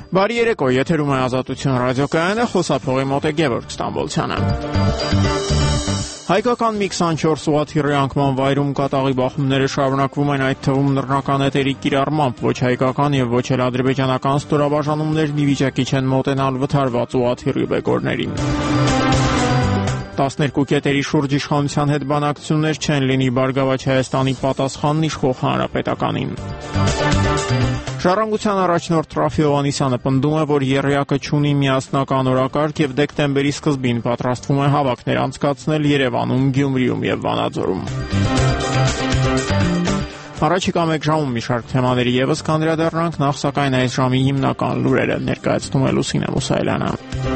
Բարի երեկո, եթերում է Ազատություն ռադիոկայանը, խոսափողի մոտ է Գևորգ Ստամբոլցյանը։ Հայկական մի 24 ուղղաթիռի անկման վայրում կատաղի բախումները շարունակվում են, այդ թվում նռնական էտերի կիրառմամբ ոչ հայկական եւ ոչ էլ ադրբեջանական ստորաբաժանումներն ի վիճակի չեն մոտենալ վթարված ուղղաթիռի բեկորներին։ 12 կետերի շուրջ իշխանության հետ բանակցություններ չեն լինի Բարգավաճ Հայաստանի պատասխանն իշխող հանրապետականին։ Ժառանգության առաջնորդ Ռաֆի Հովհաննիսյանը պնդում է, որ եռյակը չունի միասնական օրակարգ եւ դեկտեմբերի սկզբին պատրաստվում է հավաքներ անցկացնել Երևանում, Գյումրիում եւ Վանաձորում։ Առաջիկա մեկ ժամում մի շարք թեմաների եւս կանդրադառնանք, նախ սակայն այս ժամի հիմնական լուրերը ներկայացնում է Լուսինե Մուսայելյանը։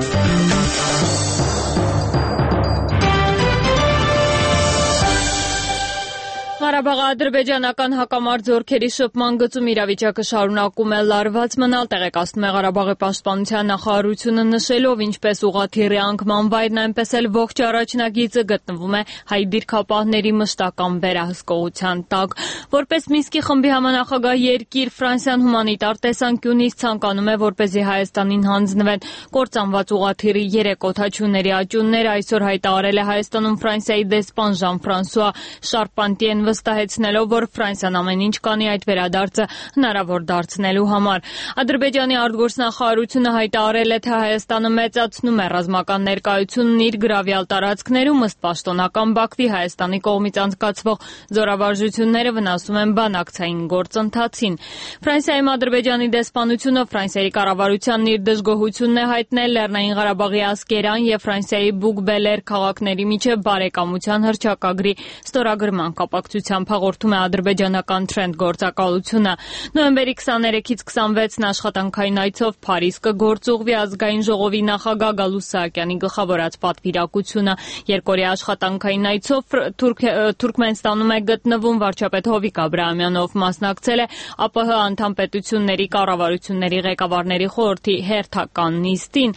Ղարաբաղի ադրբեջանական հակամարտ զորքերի շփման գծում իրավիճակը շարունակում է լարված մնալ, տեղեկացնում է Ղարաբաղի պաշտպանության նախարարությունը, նշելով ինչպես ուղղաթիռի անկման վայրն, այնպես էլ ողջ առաջնագիծը գտնվում է հայ դիրքապահների մշտական վերահսկողության տակ։ Որպես Մինսկի խմբի համանախագահ երկիր, Ֆրանսիան հումանիտար տեսանկյունից ցանկանում է, որպեսզի Հայաստանին հանձնվեն կործանված ուղղաթիռի 3 օդաչուների աճյունները, այսօր հայտարարել է Հայաստանում Ֆրանսիայի դեսպան Ժան-Ֆրանսուଆ Շարպանտիեն, վստահեցնելով, որ Ֆրանսիան ամեն ինչ կանի այդ վերադարձը հնարավոր դարձնելու համար։ Ադրբեջանի արտգործնախարարությունը հայտարարել է, թե Հայաստանը մեծացնում է ռազմական ներկայությունն իր գրավյալ տարածքներում, ըստ պաշտոնական Բաքվի Հայաստանի կողմից անցկացվող զորավարժությունները վնասում են բանակցային գործընթացին։ Ֆրանսիայում Ադրբեջանի դեսպանությունը Ֆրանսիայի կառավարությանն իր դժգոհությունն է հայտնել Լեռնային Ղարաբաղի Ասկերան եւ Ֆրանսիայի Բուգ-Բելեր քաղաքների միջև բարեկամության հռչակագրի ստորագրման կապակցությամբ, հաղորդում է ադրբեջանական Trend գործակալությունը։ Նոյեմբերի 23-ից 26-ն աշխատանքային այցով Փարիզ կգործուղվի ազգային ժողովի նախագահ Գալուս Սահակյանի գլխավորած պատվիրակությունը։ Երկօրյա աշխատանքային այցով Թուրքմենստանում է գտնվում վարչապետ Հովիկ Աբրահամյանով, մասնակցել է ԱՊՀ անդամ պետությունների կառավարությունների ղեկավարների խորհրդի հերթական նիստին։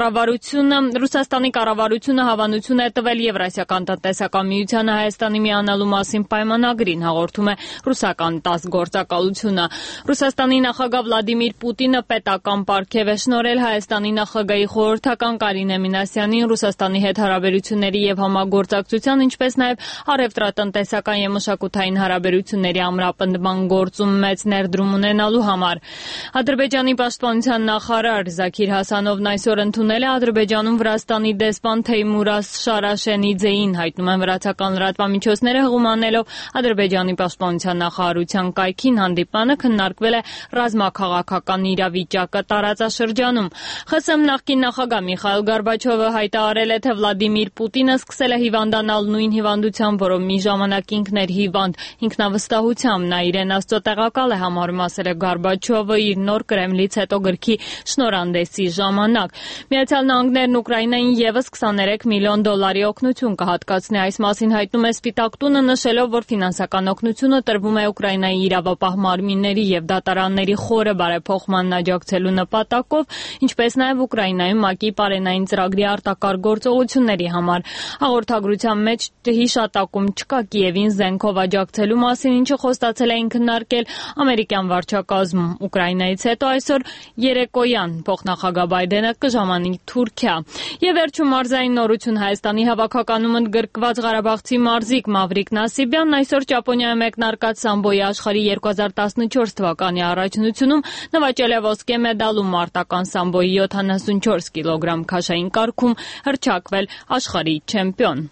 Ռուսաստանի կառավարությունը հավանություն է տվել Եվրասիական տնտեսական միությանը Հայաստանի միանալու մասին պայմանագրին, հաղորդում է ռուսական ՏԱՍՍ գործակալությունը։ Ռուսաստանի նախագահ Վլադիմիր Պուտինը պետական պարգև է շնորհել Հայաստանի նախագահի խորհրդական Կարինե Մինասյանին Ռուսաստանի հետ հարաբերությունների եւ համագործակցության, ինչպես նաեւ առևտրատնտեսական եւ մշակութային հարաբերությունների ամրապնդման գործում մեծ ներդրում ունենալու համար։ Ադրբեջանի պաշտպանության նախարար Զաքիր Հասանովն այսօր ընդունել է Ադրբեջանում Վրաստանի դեսպան Թեյմուրաս Շարաշենիձեին, հայտնում են վրացական լրատվամիջոցները, հղումանելով Ադրբեջանի պաշտպանության նախարարության կայքին, հանդիպանը քննարկվել է ռազմաքաղաքական իրավիճակը տարածաշրջանում։ ԽՍՀՄ նախկին նախագահ Միխայիլ Գորբաչովը հայտարարել է, թե Վլադիմիր Պուտինը սկսել է հիվանդանալ նույն հիվանդությամբ, որով մի ժամանակ ինքն էր հիվանդ, ինքնավստահությամբ նա իրեն Աստծո տեղակալ է համարում, ասել է Գորբաչովը իր նոր Կրեմլից հետո գրքի շնորհանդեսի ժամանակ։ Միացյալ Նահանգներն Ուկրաինային եւս 23 միլիոն դոլարի օգնություն կհատկացնի, այս մասին հայտնում է Սպիտակ տունը, նշելով, որ ֆինանսական օգնությունը տրվում է Ուկրաինայի իրավապահ մարմինների եւ դատարանների խորը բարեփոխմանն աջակցելու նպատակով, ինչպես նաեւ Ուկրաինայում ՄԱԿ-ի պարենային ծրագրի արտակարգ գործողությունների համար։ Հաղորդագրության մեջ հիշատակում չկա Կիևին զենքով աջակցելու մասին, ինչը խոստացել էին քննարկել ամերիկյան վարչակազմում։ Ուկրաինայից հետո այսօր երեկոյան փոխնախագահ Բայդենը կժամանի Թուրքիա։ Եվ վերջում մարզային նորություն, Հայաստանի հավաքականում ընդգրկված ղարաբաղցի մարզիկ Մավրիկ Նասիբյանն այսօր Ճապոնիայում մեկնարկած սամբոյի աշխարհի 2014 թվականի առաջնությունում նվաճել է ոսկե մեդալում, մարտական սամբոյի 74 կիլոգրամ քաշային կարգում հռչակվել աշխարհի չեմպիոն։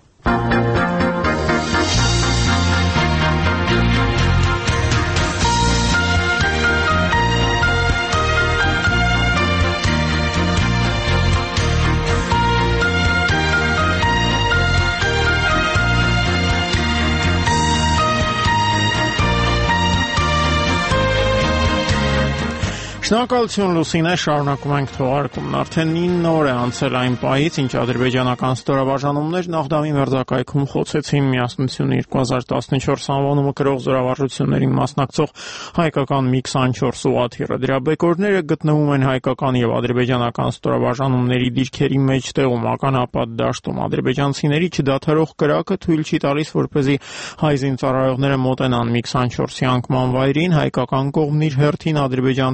Շնորհակալություն Լուսինե, շարունակում ենք թողարկումն։ Արդեն 9 օր է անցել այն պահից, ինչ ադրբեջանական ստորաբաժանումներ Նաղդամի մերձակայքում խոցեցին Միասնություն 2014 անվանումը կրող զորավարժություններին մասնակցող հայկական MiG-24 ուղղաթիռը։ Դրա բեկորները գտնվում են հայկական եւ ադրբեջանական ստորաբաժանումների դիրքերի մեջտեղում, ականապատ դաշտում։ Ադրբեջանցիների չդադարող կրակը թույլ չի տալիս, որպեսզի հայ զինծառայողները մոտենան MiG-24-ի անկման վայրին, հայկական կողմն իր հերթին ադրբեջանցիներին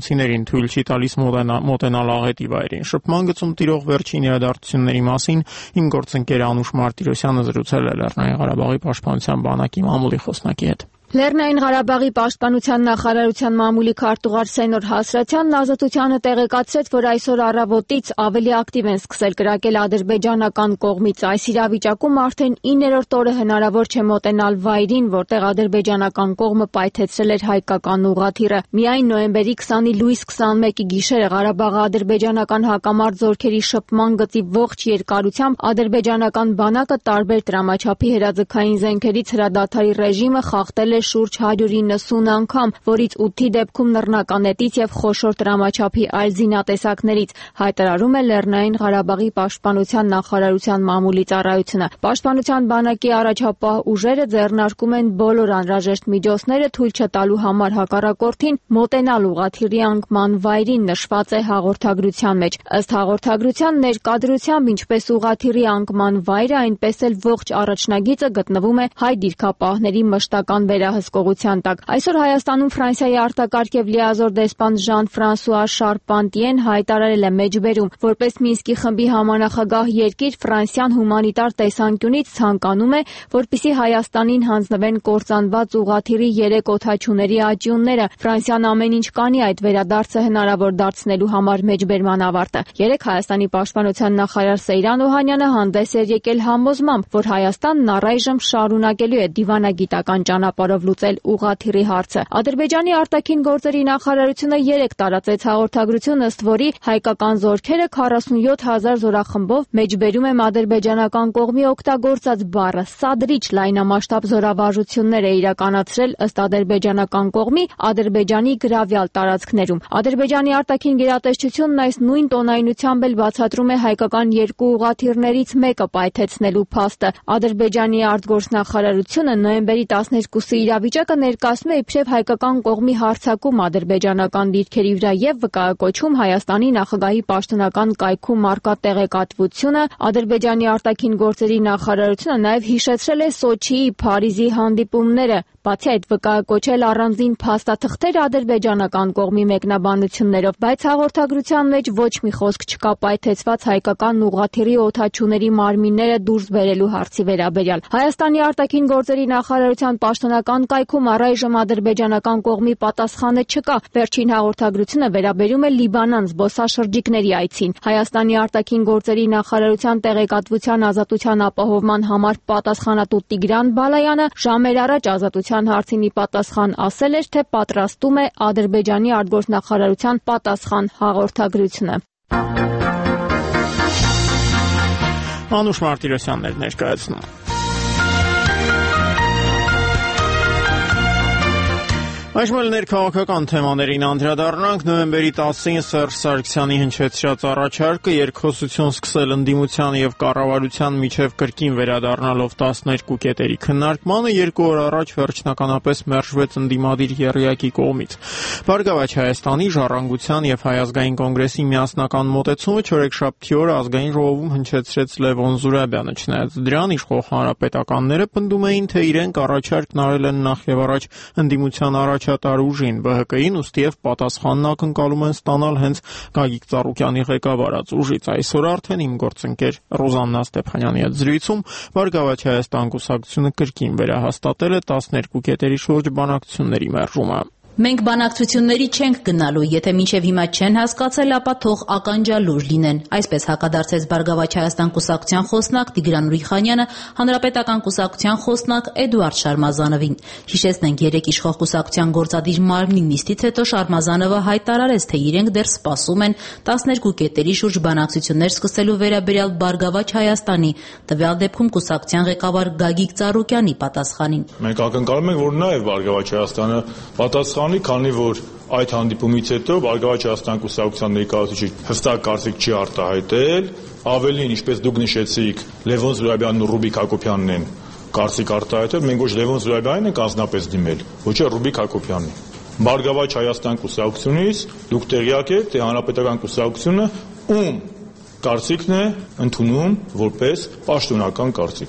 թույլ չի տալիս մոտենալ աղետի վայրին։ Շփման գծում տիրող վերջին իրադարձությունների մասին իմ գործընկեր Անուշ Մարտիրոսյանը զրուցել է Լեռնային Ղարաբաղի պաշտպանության բանակի մամուլի խոսնակի հետ։ Լեռնային Ղարաբաղի պաշտպանության նախարարության մամուլի քարտուղար Սենոր Հասրաթյանն ազատությանը տեղեկացրեց, որ այսօր առավոտից ավելի ակտիվ են սկսել կրակել ադրբեջանական կողմից։ Այս իրավիճակում արդեն 9-րդ օրը հնարավոր չէ մոտենալ վայրին, որտեղ ադրբեջանական կողմը պայթեցրել էր հայկական ուղղաթիռը։ Միայն նոյեմբերի 20-ի լույս 21-ի գիշերը Ղարաբաղի ադրբեջանական հակամարտ զորքերի շփման գծի ողջ երկարությամբ ադրբեջանական բանակը տարբեր տրամաչափի հրաձգային զենքերից հրադադարի ռեժիմը խախտել է շուրջ 190 անգամ, որից 8-ի դեպքում նռնականետից եւ խոշոր տրամաչափի այլ զինատեսակներից, հայտարարում է Լեռնային Ղարաբաղի պաշտպանության նախարարության մամուլի ծառայությունը։ Պաշտպանության բանակի առաջապահ ուժերը ձեռնարկում են բոլոր անհրաժեշտ միջոցները թույլ չտալու համար հակառակորդին մոտենալ ուղղաթիռի անկման վայրին, նշված է հաղորդագրության մեջ։ Ըստ հաղորդագրության ներկադրությամբ ինչպես ուղղաթիռի անկման վայրը, այնպես էլ ողջ առաջնագիծը գտնվում է հայ դիրքապահների մշտական վերահսկողության տակ։ Այսօր Հայաստանում Ֆրանսիայի արտակարգ եւ լիազոր դեսպան Ժան-Ֆրանսուଆ Շարպանտիեն հայտարարել է մեջբերում, որպես Մինսկի խմբի համանախագահ երկիր Ֆրանսիան հումանիտար տեսանկյունից ցանկանում է, որպեսզի Հայաստանին հանձնվեն կործանված ուղղաթիռի 3 օդաչուների աջյունները։ Ֆրանսիան ամեն ինչ կանի այդ վերադարձը հնարավոր դարձնելու համար մեջբերման ավարտը։ Երեկ Հայաստանի պաշտպանության նախարար Սեյրան Օհանյանը հանդես էր եկել համոզմամբ, որ Հայաստանն առայժմ շարունակելու է դիվանագիտական ճանապարհով լուծել ուղղաթիռի հարցը։ Ադրբեջանի արտաքին գործերի նախարարությունը երեկ տարածեց հաղորդագրություն, ըստ որի հայկական զորքերը 47,000 զորախմբով մեջբերում եմ ադրբեջանական կողմի օգտագործած բառը սադրիչ լայնամասշտաբ զորավարժություններ է իրականացրել ըստ ադրբեջանական կողմի Ադրբեջանի գրավյալ տարածքներում։ Ադրբեջանի արտաքին գերատեսչությունն այս նույն տոնայնությամբ էլ բացատրում է հայկական 2 ուղղաթիռներից մեկը պայթեցնելու փաստը։ Ադրբեջանի արտգործնախարարությունը նոյեմբերի 12-ի իրավիճակը ներկայացնում է իբրև հայկական կողմի հարձակում ադրբեջանական դիրքերի վրա եւ վկայակոչում Հայաստանի նախագահի պաշտոնական կայքում առկա տեղեկատվությունը։ Ադրբեջանի արտաքին գործերի նախարարությունը նաեւ հիշեցրել է Սոչիի, Փարիզի հանդիպումները, բացի այդ վկայակոչել առանձին փաստաթղթեր ադրբեջանական կողմի մեկնաբանություններով, բայց հաղորդագրության մեջ ոչ մի խոսք չկա պայթեցված հայկական ուղղաթիռի օդաչուների մարմինները դուրս բերելու հարցի վերաբերյալ։ Հայաստանի արտաքին գործերի նախարարության պաշտոնական կայքում առայժմ ադրբեջանական կողմի պատասխանը չկա։ Վերջին հաղորդագրությունը վերաբերում է Լիբանան զբոսաշրջիկների այցին։ Հայաստանի արտաքին գործերի նախարարության տեղեկատվության ազատության ապահովման համար պատասխանատու Տիգրան Բալայանը ժամեր առաջ ազատության հարցին ի պատասխան ասել էր, թե պատրաստում է Ադրբեջանի արտգործնախարարության պատասխան հաղորդագրությունը։ Անուշ Մարտիրոսյանն էր ներկայացնում։ Այժմ էլ ներքաղաքական թեմաներին անդրադառնանք։ Նոյեմբերի 10-ին Սերժ Սարգսյանի հնչեցրած առաջարկը երկխոսություն սկսել ընդդիմության եւ կառավարության միջև կրկին վերադառնալով 12 կետերի քննարկմանը 2 օր առաջ վերջնականապես մերժվեց ընդդիմադիր եռյակի կողմից։ Բարգավաճ Հայաստանի, Ժառանգության եւ Հայ ազգային կոնգրեսի միասնական մոտեցումը չորեքշաբթի օրը ազգային ժողովում հնչեցրեց Լևոն Զուրաբյանը։ Չնայած դրան իշխող հանրապետականները պնդում էին, թե իրենք առաջարկն արել են նախ եւ առաջ ընդդիմության առաջատար ուժին ԲՀԿ-ին, ուստի եւ պատասխանն ակնկալում են ստանալ հենց Գագիկ Ծառուկյանի ղեկավարած ուժից։ Այսօր արդեն իմ գործընկեր Ռոզաննա Ստեփանյանի հետ զրույցում Բարգավաճ Հայաստան կուսակցությունը կրկին վերահաստատել է 12 կետերի շուրջ բանակցությունների մերժումը։ Մենք բանակցությունների չենք գնալու, եթե մինչև հիմա չեն հասկացել, ապա թող ականջալուր լինեն։ Այսպես հակադարձեց Բարգավաճ Հայաստան կուսակցության խոսնակ Տիգրան Ուրիխանյանը հանրապետական կուսակցության խոսնակ Էդուարդ Շարմազանովին։ Հիշեցնենք, երեկ իշխող կուսակցության գործադիր մարմնի նիստից հետո Շարմազանովը հայտարարեց, թե իրենք դեռ սպասում են 12 կետերի շուրջ բանակցություններ սկսելու վերաբերյալ Բարգավաճ Հայաստանի, տվյալ դեպքում կուսակցության ղեկավար Գագիկ Ծառուկյանի պատասխանին։ Մենք ակնկալում ենք, որ նաև Բարգավաճ Հայաստանը պատասխանի, քանի որ այդ հանդիպումից հետո Բարգավաճ Հայաստան կուսակցության ներկայացուցիչ հստակ կարծիք չի արտահայտել, ավելին, ինչպես դուք նշեցիք, Լևոն Զուրաբյանն ու Ռուբիկ Հակոբյանն են կարծիք արտահայտել, մենք ոչ Լևոն Զուրաբյանին ենք անձնապես դիմել, ոչ էլ Ռուբիկ Հակոբյանին։ Բարգավաճ Հայաստան կուսակցությունից դուք տեղյակ եք, թե հանրապետական կուսակցությունը ում կարծիքն է ընդունում որպես պաշտոնական կարծիք։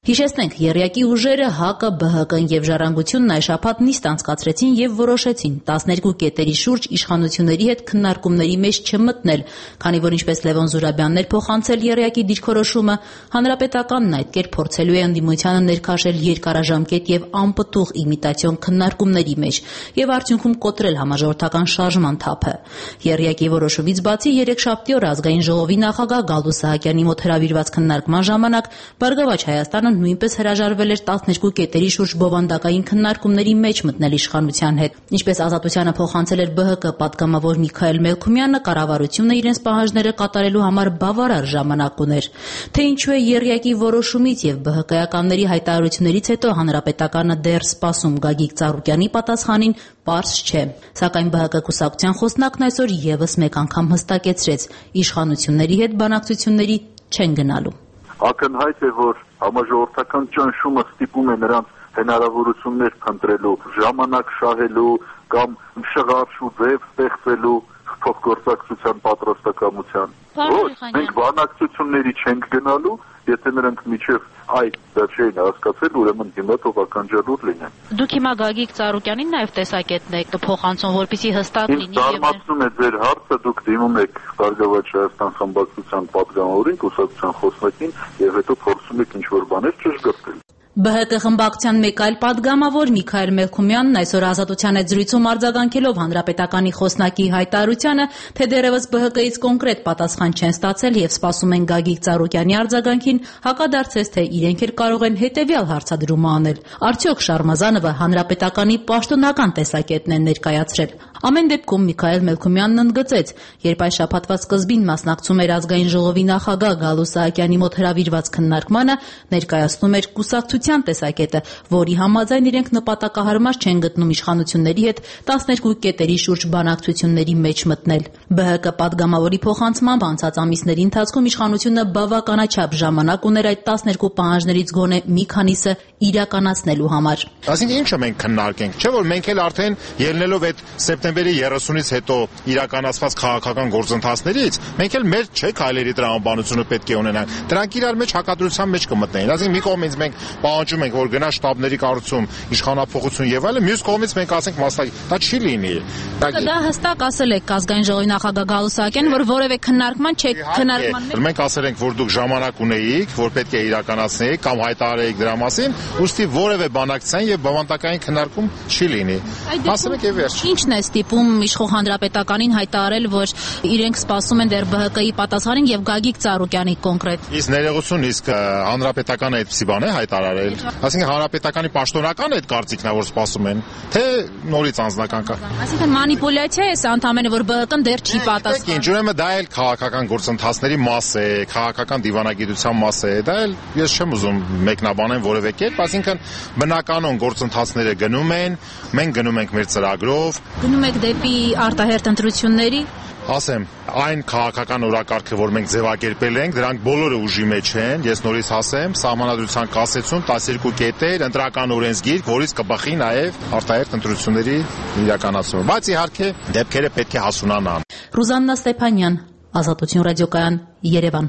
Հիշեցնենք, եռյակի ուժերը ՀԱԿ-ը, ԲՀԿ-ն եւ Ժառանգությունն այս շաբաթ նիստ անցկացրեցին եւ որոշեցին 12 կետերի շուրջ իշխանությունների հետ քննարկումների մեջ չմտնել, քանի որ ինչպես Լևոն Զուրաբյանն էր փոխանցել եռյակի դիրքորոշումը, հանրապետականն այդ կերպ փորձելու է ընդդիմությանը ներքաշել երկարաժամկետ եւ անպտուղ իմիտացիոն քննարկումների մեջ եւ արդյունքում կոտրել համաժողովրդական շարժման թափը։ Եռյակի որոշումից բացի երեքշաբթի օրը ազգային ժողովի նախագահ Գալու Սահակյանի մոտ հրավիրված քննարկման ժամանակ Բարգավաճ Հայաստանը նույնպես հրաժարվել էր 12 կետերի շուրջ բովանդակային քննարկումների մեջ մտնել իշխանության հետ։ Ինչպես Ազատությանը փոխանցել էր ԲՀԿ պատգամավոր Միքայել Մելքումյանը, կառավարությունը իրենց պահանջները կատարելու համար բավարար ժամանակ ուներ։ Թե ինչու է եռյակի որոշումից եւ ԲՀԿ-ականների հայտարարություններից հետո հանրապետականը դեռ սպասում Գագիկ Ծառուկյանի պատասխանին, պարզ չէ։ Սակայն ԲՀԿ կուսակցության խոսնակն այսօր եւս մեկ անգամ հստակեցրեց՝ իշխանությունների հետ բանակցությունների չեն գնալու։ Ակնհայտ է, որ համաժողովրդական ճնշումը ստիպում է նրանց հնարավորություններ փնտրելու, ժամանակ շահելու կամ շղարշ ու ձև ստեղծելու փոխգործակցության պատրաստակամության։ Մենք բանակցությունների չենք գնալու, եթե նրանք միջև այդ դա չէին հասկացել, ուրեմն հիմա թող ականջալուր լինեն։ Դուք հիմա Գագիկ Ծառուկյանին նաև տեսակետն եք փոխանցում, որպեսզի հստակ լինի։ Զարմացնում է ձեր հարցը, դուք դիմում եք Բարգավաճ Հայաստան խմբակցության պատգամավորին, կուսակցության խոսնակին եւ հետո փորձում եք ինչ-որ բաներ ճշգրտել։ ԲՀԿ խմբակցության մեկ այլ պատգամավոր Միքայել Մելքումյանն այսօր Ազատության հետ զրույցում արձագանքելով հանրապետականի խոսնակի հայտարարությանը, թե դեռևս ԲՀԿ-ից կոնկրետ պատասխան չեն ստացել եւ սպասում են Գագիկ Ծառուկյանի արձագանքին, հակադարձեց, թե իրենք էլ կարող են հետեւյալ հարցադրումը անել. Արդյոք Շարմազանովը հանրապետականի պաշտոնական տեսակետն է ներկայացրել։ Ամեն դեպքում Միքայել Մելքումյանն ընդգծեց, երբ այս շաբաթվա սկզբին մասնակցում էր ազգային ժողովի նախագահ Գալու Սահակյանի մոտ հրավիրված քննարկմանը, ներկայացնում էր կուսակցության տեսակետը, որի համաձայն իրենք նպատակահարմար չեն գտնում իշխանությունների հետ 12 կետերի շուրջ բանակցությունների մեջ մտնել։ ԲՀԿ պատգամավորի փոխանցմամբ անցած ամիսների ընթացքում իշխանությունը բավականաչափ ժամանակ ուներ այդ 12 պահանջներից գոնե մի քանիսը իրականացնելու համար։ Այսինքն ինչը մենք քննարկենք, չէ՞ որ մենք էլ արդեն ելնելով այդ սեպտեմբերի 30-ից հետո իրականացված քաղաքական գործընթացներից, մենք էլ մեր չէ քայլերի տրամաբանությունը պետք է ունենանք։ Դրանք իրար մեջ հակադրության մեջ կմտնեն։ Այսինքն մի կողմից մենք պահանջում ենք, որ գնա շտաբների կառուցում, իշխանափոխություն եւ այլն, մյուս կողմից մենք ասենք մասնագետ, դա չի լինի։ Դա հստակ ասել եք ազգային ժողովի նախագահ Գալու Սահակյան, որ որևէ քննարկման չեք քննարկման։ Մենք ասել ենք, որ դուք ժամանակ ունեիք, որ պետք է իրականացնեիք կամ հայտարարեիք դրա մասին, ուստի որևէ բանակցային եւ բավանդակային քննարկում չի լինի։ Ասել եք եւ վերջ։ Ինչն է ստիպում իշխող հանրապետականին հայտարարել, որ իրենք սպասում են դեռ ԲՀԿ-ի պատասխանին եւ Գագիկ Ծառուկյանի կոնկրետ։ Իսկ ներողություն, իսկ հանրապետականը այդպիսի բան է հայտարարել։ Այսինքն հանրապետականի պաշտոնական այդ կարծիքն է, որ սպասում են, թե նորից անձնական կա։ Այսինքն մանիպուլյացիա է սա ընդամենը, որ ԲՀԿ-ն դեռ չի պատասխանում։ Ինչ ուրեմն դա էլ քաղաքական գործընթացների մաս է, քաղաքական դիվանագիտության մաս է։ Դա էլ ես չեմ ուզում մեկնաբանեմ որևէ կերպ, այսինքն բնականon գործընթացները գնում են, մենք գնում ենք մեր ծրագրով։ Գնում եք դեպի արտահերթ ընտրությունների։ Ասեմ, այն քաղաքական օրակարգը, որ մենք ձևակերպել ենք, դրանք բոլորը ուժի մեջ են, ես նորից ասեմ, սահմանադրության կասեցում 12 կետեր, ընտրական օրենսգիրք, որից կբխի նաև արտահերթ ընտրությունների իրականացումը։ Բայց իհարկե դեպքերը պետք է հասունանան։ Ռուզաննա Ստեփանյան, Ազատություն ռադիոկայան, Երևան։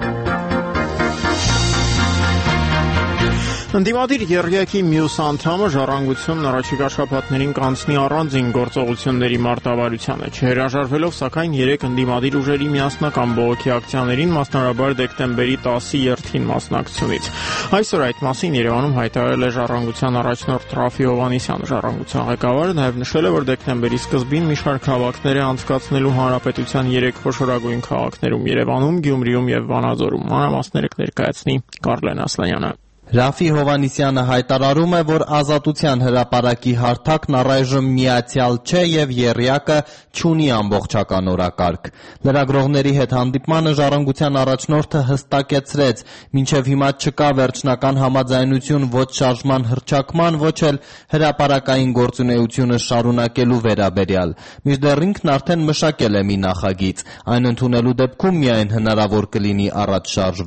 Ընդդիմադիր եռյակի մյուս անդամը Ժառանգությունն առաջիկա շաբաթներին կանցնի առանձին գործողությունների մարտավարությանը, չհրաժարվելով սակայն 3 ընդդիմադիր ուժերի միասնական բողոքի ակցիաներին, մասնավորաբար դեկտեմբերի 10-ի երթին մասնակցությունից։ Այսօր այդ մասին Երևանում հայտարարել է Ժառանգության առաջնորդ Ռաֆի Հովհաննիսյանը։ Ժառանգության ղեկավարը նաև նշել է, որ դեկտեմբերի սկզբին մի շարք հավաքներ է անցկացնելու հանրապետության 3 խոշորագույն քաղաքներում՝ Երևանում, Գյումրիում եւ Վանաձորում։ Մանրամասները կներկայացնի Կարլեն Ասլանյանը։ Ռաֆի Հովհաննիսյանը հայտարարում է, որ Ազատության հրապարակի հարթակն առայժմ միացյալ չէ եւ եռյակը չունի ամբողջական օրակարգ։ Լրագրողների հետ հանդիպմանը Ժառանգության առաջնորդը հստակեցրեց, մինչեւ հիմա չկա վերջնական համաձայնություն ոչ շարժման հռչակման, ոչ էլ հրապարակային գործունեությունը շարունակելու վերաբերյալ։ Մինչդեռ ինքն արդեն մշակել է մի նախագիծ, այն ընդունելու դեպքում միայն հնարավոր կլինի առաջ շարժվել։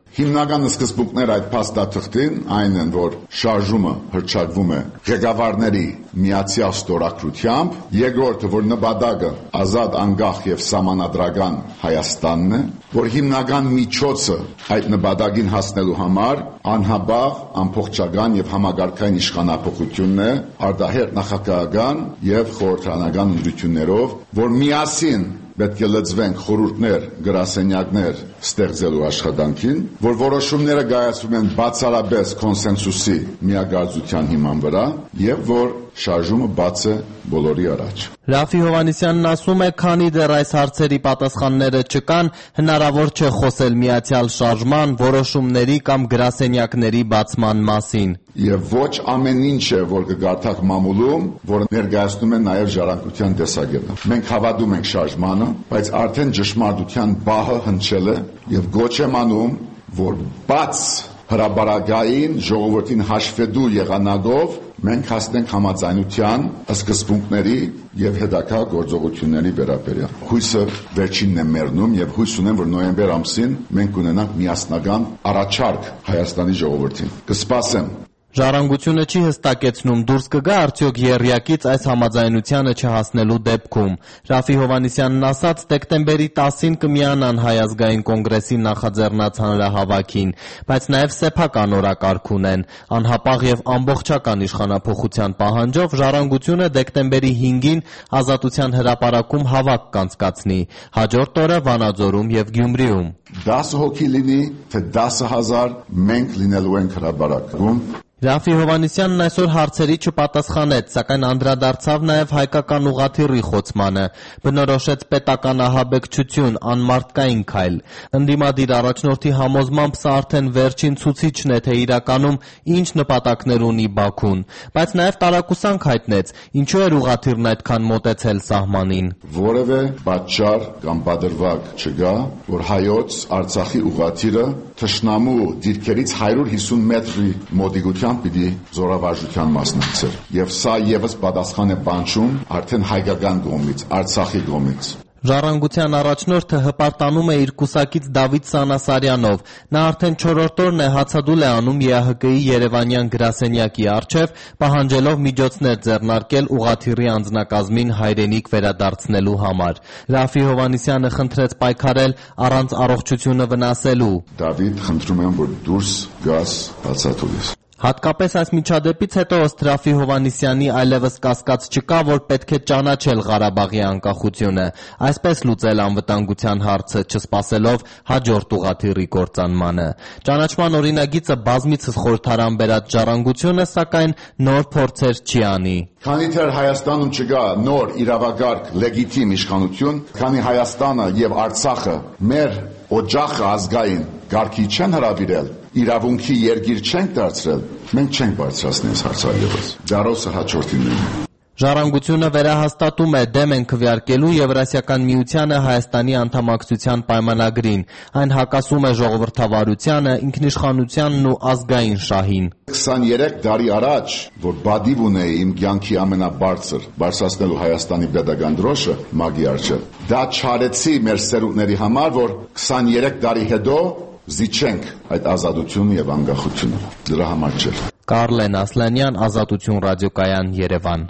Հիմնական սկզբունքները այդ փաստաթղթին այն են, որ շարժումը հռչակվում է ղեկավարների միացյալ ստորագրությամբ, երկրորդը, որ նպատակը ազատ, անկախ եւ սահմանադրական Հայաստանն է, որ հիմնական միջոցը այդ նպատակին հասնելու համար անհաբաղ, ամբողջական եւ համագարկային իշխանափոխությունն է, արտահերթ նախագահական եւ խորհրդարանական ընտրություններով, որ միասին պետք է լծվենք խորհուրդներ, գրասենյակներ ստեղծելու աշխատանքին, որ որոշումները կայացվում են բացառապես կոնսենսուսի միագործության հիման վրա եւ որ շարժումը բաց է բոլորի առաջ։ Ռաֆի Հովհաննիսյանն ասում է, քանի դեռ այս հարցերի պատասխանները չկան, հնարավոր չէ խոսել միացյալ շարժման, որոշումների կամ գրասենյակների բացման մասին։ Եվ ոչ ամեն ինչ է, որ կգարթակ մամուլում, որ ներկայացնում է նաև ժառանգության տեսակետը։ Մենք հավատում ենք շարժմանը, բայց արդեն ճշմարտության բահը հնչել է եւ գոչ եմ անում, որ բաց հրաբարակային ժողովրդին հաշվետու եղանակով մենք հասնենք համաձայնության սկզբունքների եւ հետագա գործողությունների վերաբերյալ։ Հույսը վերջինն է մեռնում եւ հույս ունեմ, որ նոյեմբեր ամսին մենք կունենանք միասնական առաջարկ Հայաստանի ժողովրդին։ Կսպասեմ։ Ժառանգությունը չի հստակեցնում դուրս կգա արդյոք եռյակից այս համաձայնությանը չհասնելու դեպքում։ Ռաֆի Հովհաննիսյանն ասաց, դեկտեմբերի 10-ին կմիանան Հայ ազգային կոնգրեսի նախաձեռնած հանրահավաքին, բայց նաև սեփական օրակարգ ունեն։ Անհապաղ եւ ամբողջական իշխանափոխության պահանջով ժառանգությունը դեկտեմբերի 5-ին Ազատության հրապարակում հավաք կանցկացնի, հաջորդ օրը Վանաձորում եւ Գյումրիում։ 10 հոգի լինի, թե 10,000 մենք լինելու ենք հրապարակում։ Ռաֆի Հովհաննիսյանն այսօր հարցերի չպատասխանեց, սակայն անդրադարձավ նաև հայկական ուղղաթիռի խոցմանը, բնորոշեց պետական ահաբեկչություն, անմարդկային քայլ։ Ընդդիմադիր առաջնորդի համոզմամբ սա արդեն վերջին ցուցիչն է, թե իրականում ինչ նպատակներ ունի Բաքուն, բայց նաև տարակուսանք հայտնեց, ինչու էր ուղղաթիռն այդքան մոտեցել սահմանին։ Որևէ պատճառ կամ բادرվակ չկա, որ հայոց Արցախի ուղղաթիռը թշնամու դիրքերից 150 մետրի մոտիկությամբ պիտի զորավարժության մասնակցեր։ Եվ սա եւս պատասխան է պանչում արդեն հայկական կողմից, Արցախի կողմից։ Ժառանգության առաջնորդը հպարտանում է իր կուսակից Դավիթ Սանասարյանով։ Նա արդեն 4-րդ օրն է հացադուլ է անում ԵԱՀԿ-ի Երևանյան գրասենյակի առջև, պահանջելով միջոցներ ձեռնարկել ուղղաթիռի անձնակազմին հայրենիք վերադարձնելու համար։ Ռաֆի Հովհաննիսյանը խնդրեց պայքարել առանց առողջությունը վնասելու։ Դավիթ, խնդրում եմ, որ դուրս գաս հացադուլից։ Հատկապես այս միջադեպից հետո ըստ Ռաֆի Հովհաննիսյանի այլևս կասկած չկա, որ պետք է ճանաչել Ղարաբաղի անկախությունը, այսպես լուծել անվտանգության հարցը, չսպասելով հաջորդ ուղղաթիռի կործանմանը։ Ճանաչման օրինագիծը բազմիցս խորհրդարան բերած Ժառանգությունը, սակայն նոր փորձեր չի անի։ Քանի դեռ Հայաստանում չկա նոր իրավագարկ լեգիտիմ իշխանություն, քանի Հայաստանը եւ Արցախը մեր օջախը ազգային գարկի չեն հրավիրել, իրավունքի երկիր չենք դարձրել, մենք չենք բարձրացնի այս հարցը այլևս։ Դարոսը հաջորդին լինի։ Ժառանգությունը վերահաստատում է դեմ են քվեարկելու Եվրասիական միությանը Հայաստանի անդամակցության պայմանագրին։ Այն հակասում է ժողովրդավարությանը, ինքնիշխանությանն ու ազգային շահին։ 23 տարի առաջ, որ բադիվ ունեի իմ կյանքի ամենաբարձր բարձրացնելու Հայաստանի պետական դրոշը մագի առջև, դա չարեցի մեր սերունդների համար, որ 23 տարի հետո զիջենք այդ ազատությունը եւ անկախությունը։ Դրա համար չէ։ Կարլեն Ասլանյան, Ազատություն ռադիոկայան, Երևան։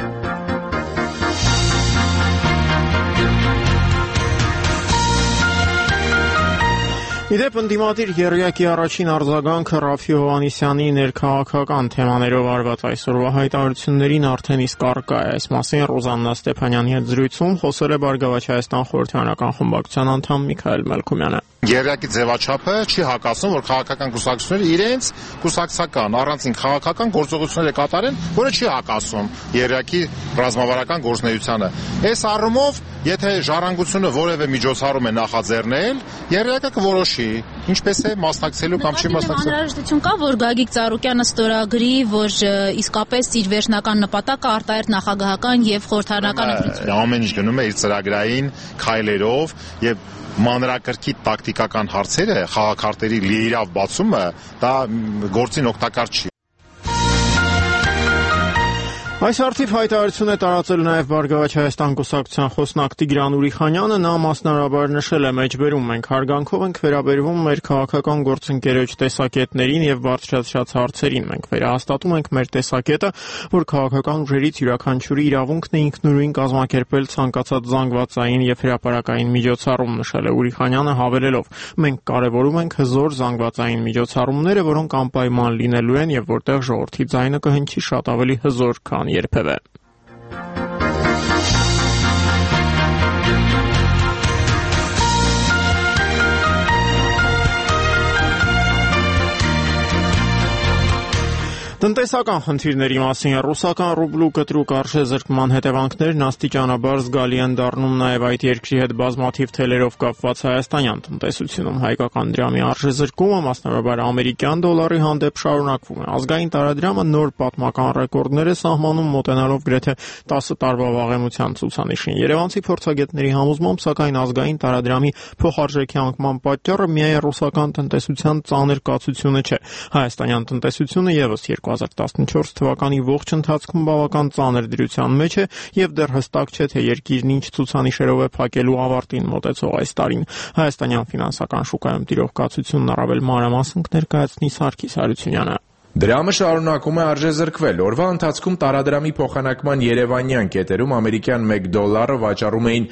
Իդեպ ընդդիմադիր եռյակի առաջին արձագանքը Ռաֆի Հովհաննիսյանի ներքաղաքական թեմաներով արված այսօրվա հայտարարություններին արդեն իսկ առկա է։ Այս մասին Ռոզաննա Ստեփանյանի հետ զրույցում խոսել է Բարգավաճ Հայաստան խորհրդարանական խմբակցության անդամ Միքայել Մելքումյանը։ Եռյակի ձևաչափը չի հակասում, որ քաղաքական կուսակցությունները իրենց կուսակցական առանցին քաղաքական գործողությունները կատարեն, որը չի հակասում եռյակի ռազմավարական գործունեությանը։ Այս առումով, եթե Ժառանգությունը որևէ միջոցառում է նախաձեռնել, եռյակը կորոշի, ինչպես է մասնակցելու կամ չի մասնակցելու։ Անհրաժեշտություն կա, որ Գագիկ Ծառուկյանը ստորագրի, որ իսկապես իր վերջնական նպատակը արտահերթ նախագահական եւ խորհրդարանական ընտրություն։ Ամեն ինչ գնում է իր ծրագրային քայլերով եւ մանրակրկիտ տակտիկական հարցերը, խաղաքարտերի լիիրավ բացումը, դա գործին օգտակար չի։ Այս արդիվ հայտարարություն է տարածել նաև Բարգավաճ Հայաստան կուսակցության խոսնակ Տիգրան Ուրիխանյանը, նա մասնարարաբար նշել է մեջբերում ենք հարգանքով ենք վերաբերվում մեր քաղաքական գործընկերոջ տեսակետներին եւ բարձրացրած հարցերին, մենք վերահաստատում ենք մեր տեսակետը, որ քաղաքական ուժերից յուրաքանչյուրի իրավունքն է ինքնուրույն կազմակերպել ցանկացած զանգվածային եւ հրապարակային միջոցառում, նշել է Ուրիխանյանը հավելելով. մենք կարեւորում ենք հզոր զանգվածային միջոցառումները, որոնք անպայման լինելու են եւ որտեղ ժողովրդի ձայնը կհնչի շատ ավելի հզոր, քան երբևէ։ Տնտեսական խնդիրների մասին ռուսական ռուբլու կտրուկ արժեզրկման հետևանքներն աստիճանաբար զգալի են դառնում նաև այդ երկրի հետ բազմաթիվ թելերով կապված հայաստանյան տնտեսությունում հայկական դրամի արժեզրկումը, մասնավորաբար ամերիկյան դոլարի հանդեպ շարունակվում է։ Ազգային տարադրամը նոր պատմական ռեկորդներ է սահմանում մոտենալով գրեթե 10 տարվա վաղեմության ցուցանիշին։ Երևանցի փորձագետների համոզմամբ, սակայն ազգային տարադրամի փոխարժեքի անկման պատճառը միայն ռուսական տնտեսության ծանր կացությունը չէ։ Հայաստանյան տնտեսությունը եւս 2014 թվականի ողջ ընթացքում բավական ծանր դրության մեջ է եւ դեռ հստակ չէ, թե երկիրն ինչ ցուցանիշերով է փակելու ավարտին մոտեցող այս տարին։ Հայաստանյան ֆինանսական շուկայում տիրող կացությունն առավել մանրամասն կներկայացնի Սարգիս Հարությունյանը։ Դրամը շարունակում է արժեզրկվել։ Օրվա ընթացքում տարադրամի փոխանակման երևանյան կետերում ամերիկյան 1 դոլարը վաճառում էին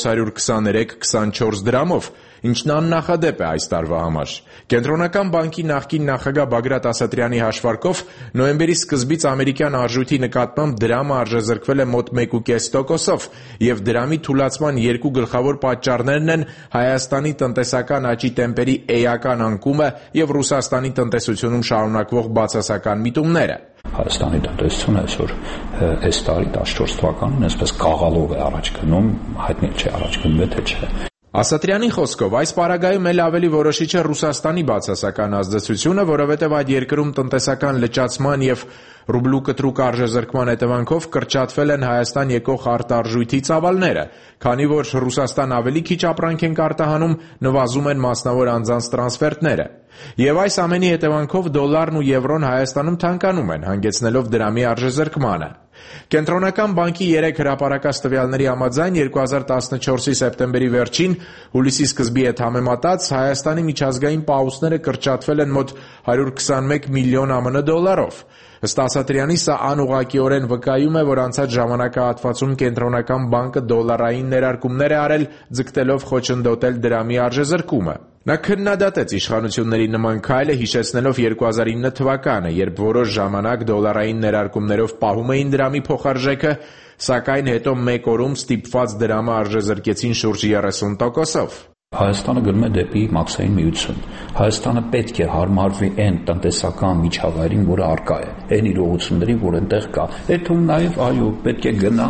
423-24 դրամով, ինչն աննախադեպ է այս տարվա համար։ Կենտրոնական բանկի նախկին նախագահ Բագրատ Ասատրյանի հաշվարկով նոյեմբերի սկզբից ամերիկյան արժույթի նկատմամբ դրամը արժեզրկվել է մոտ 1.5%-ով, եւ դրամի թուլացման երկու գլխավոր պատճառներն են Հայաստանի տնտեսական աճի տեմպերի էական անկումը եւ Ռուսաստանի տնտեսությունում շարունակվող բացասական միտումները։ Հայաստանի տնտեսությունը այսօր այս տարի 14 թվականին այսպես կաղալով է առաջ գնում, հայտնի չէ առաջ գնում է թե չէ։ Ասատրյանի խոսքով այս պարագայում էլ ավելի որոշիչ է Ռուսաստանի բացասական ազդեցությունը, որովհետև այդ երկրում տնտեսական լճացման եւ ռուբլու կտրուկ արժեզրկման հետևանքով կրճատվել են Հայաստան եկող արտարժույթի ծավալները, քանի որ Ռուսաստան ավելի քիչ ապրանք են արտահանում, նվազում են մասնավոր անձանց տրանսֆերտները։ Եվ այս ամենի հետևանքով դոլարն ու եվրոն Հայաստանում թանկանում են, հանգեցնելով դրամի արժեզրկմանը։ Կենտրոնական բանկի 3 հրապարակած տվյալների համաձայն 2014-ի սեպտեմբերի վերջին, հուլիսի սկզբի հետ համեմատած Հայաստանի միջազգային պահուստները կրճատվել են մոտ 121 միլիոն ԱՄՆ դոլարով։ Ըստ Ասատրյանի, սա անուղղակիորեն վկայում է, որ անցած ժամանակահատվածում կենտրոնական բանկը դոլարային ներարկումներ է արել, ձգտելով խոչընդոտել դրամի արժեզրկումը։ Նա քննադատեց իշխանությունների նման քայլը, հիշեցնելով 2009 թվականը, երբ որոշ ժամանակ դոլարային ներարկումներով պահում էին դրամի փոխարժեքը, սակայն հետո մեկ օրում ստիպված դրամը արժեզրկեցին շուրջ 30%-ով։ Հայաստանը գնում է դեպի մաքսային միություն։ Հայաստանը պետք է հարմարվի այն տնտեսական միջավայրին, որը առկա է, այն իրողությունների, որ այնտեղ կա։ Էդում նաև այո, պետք է գնա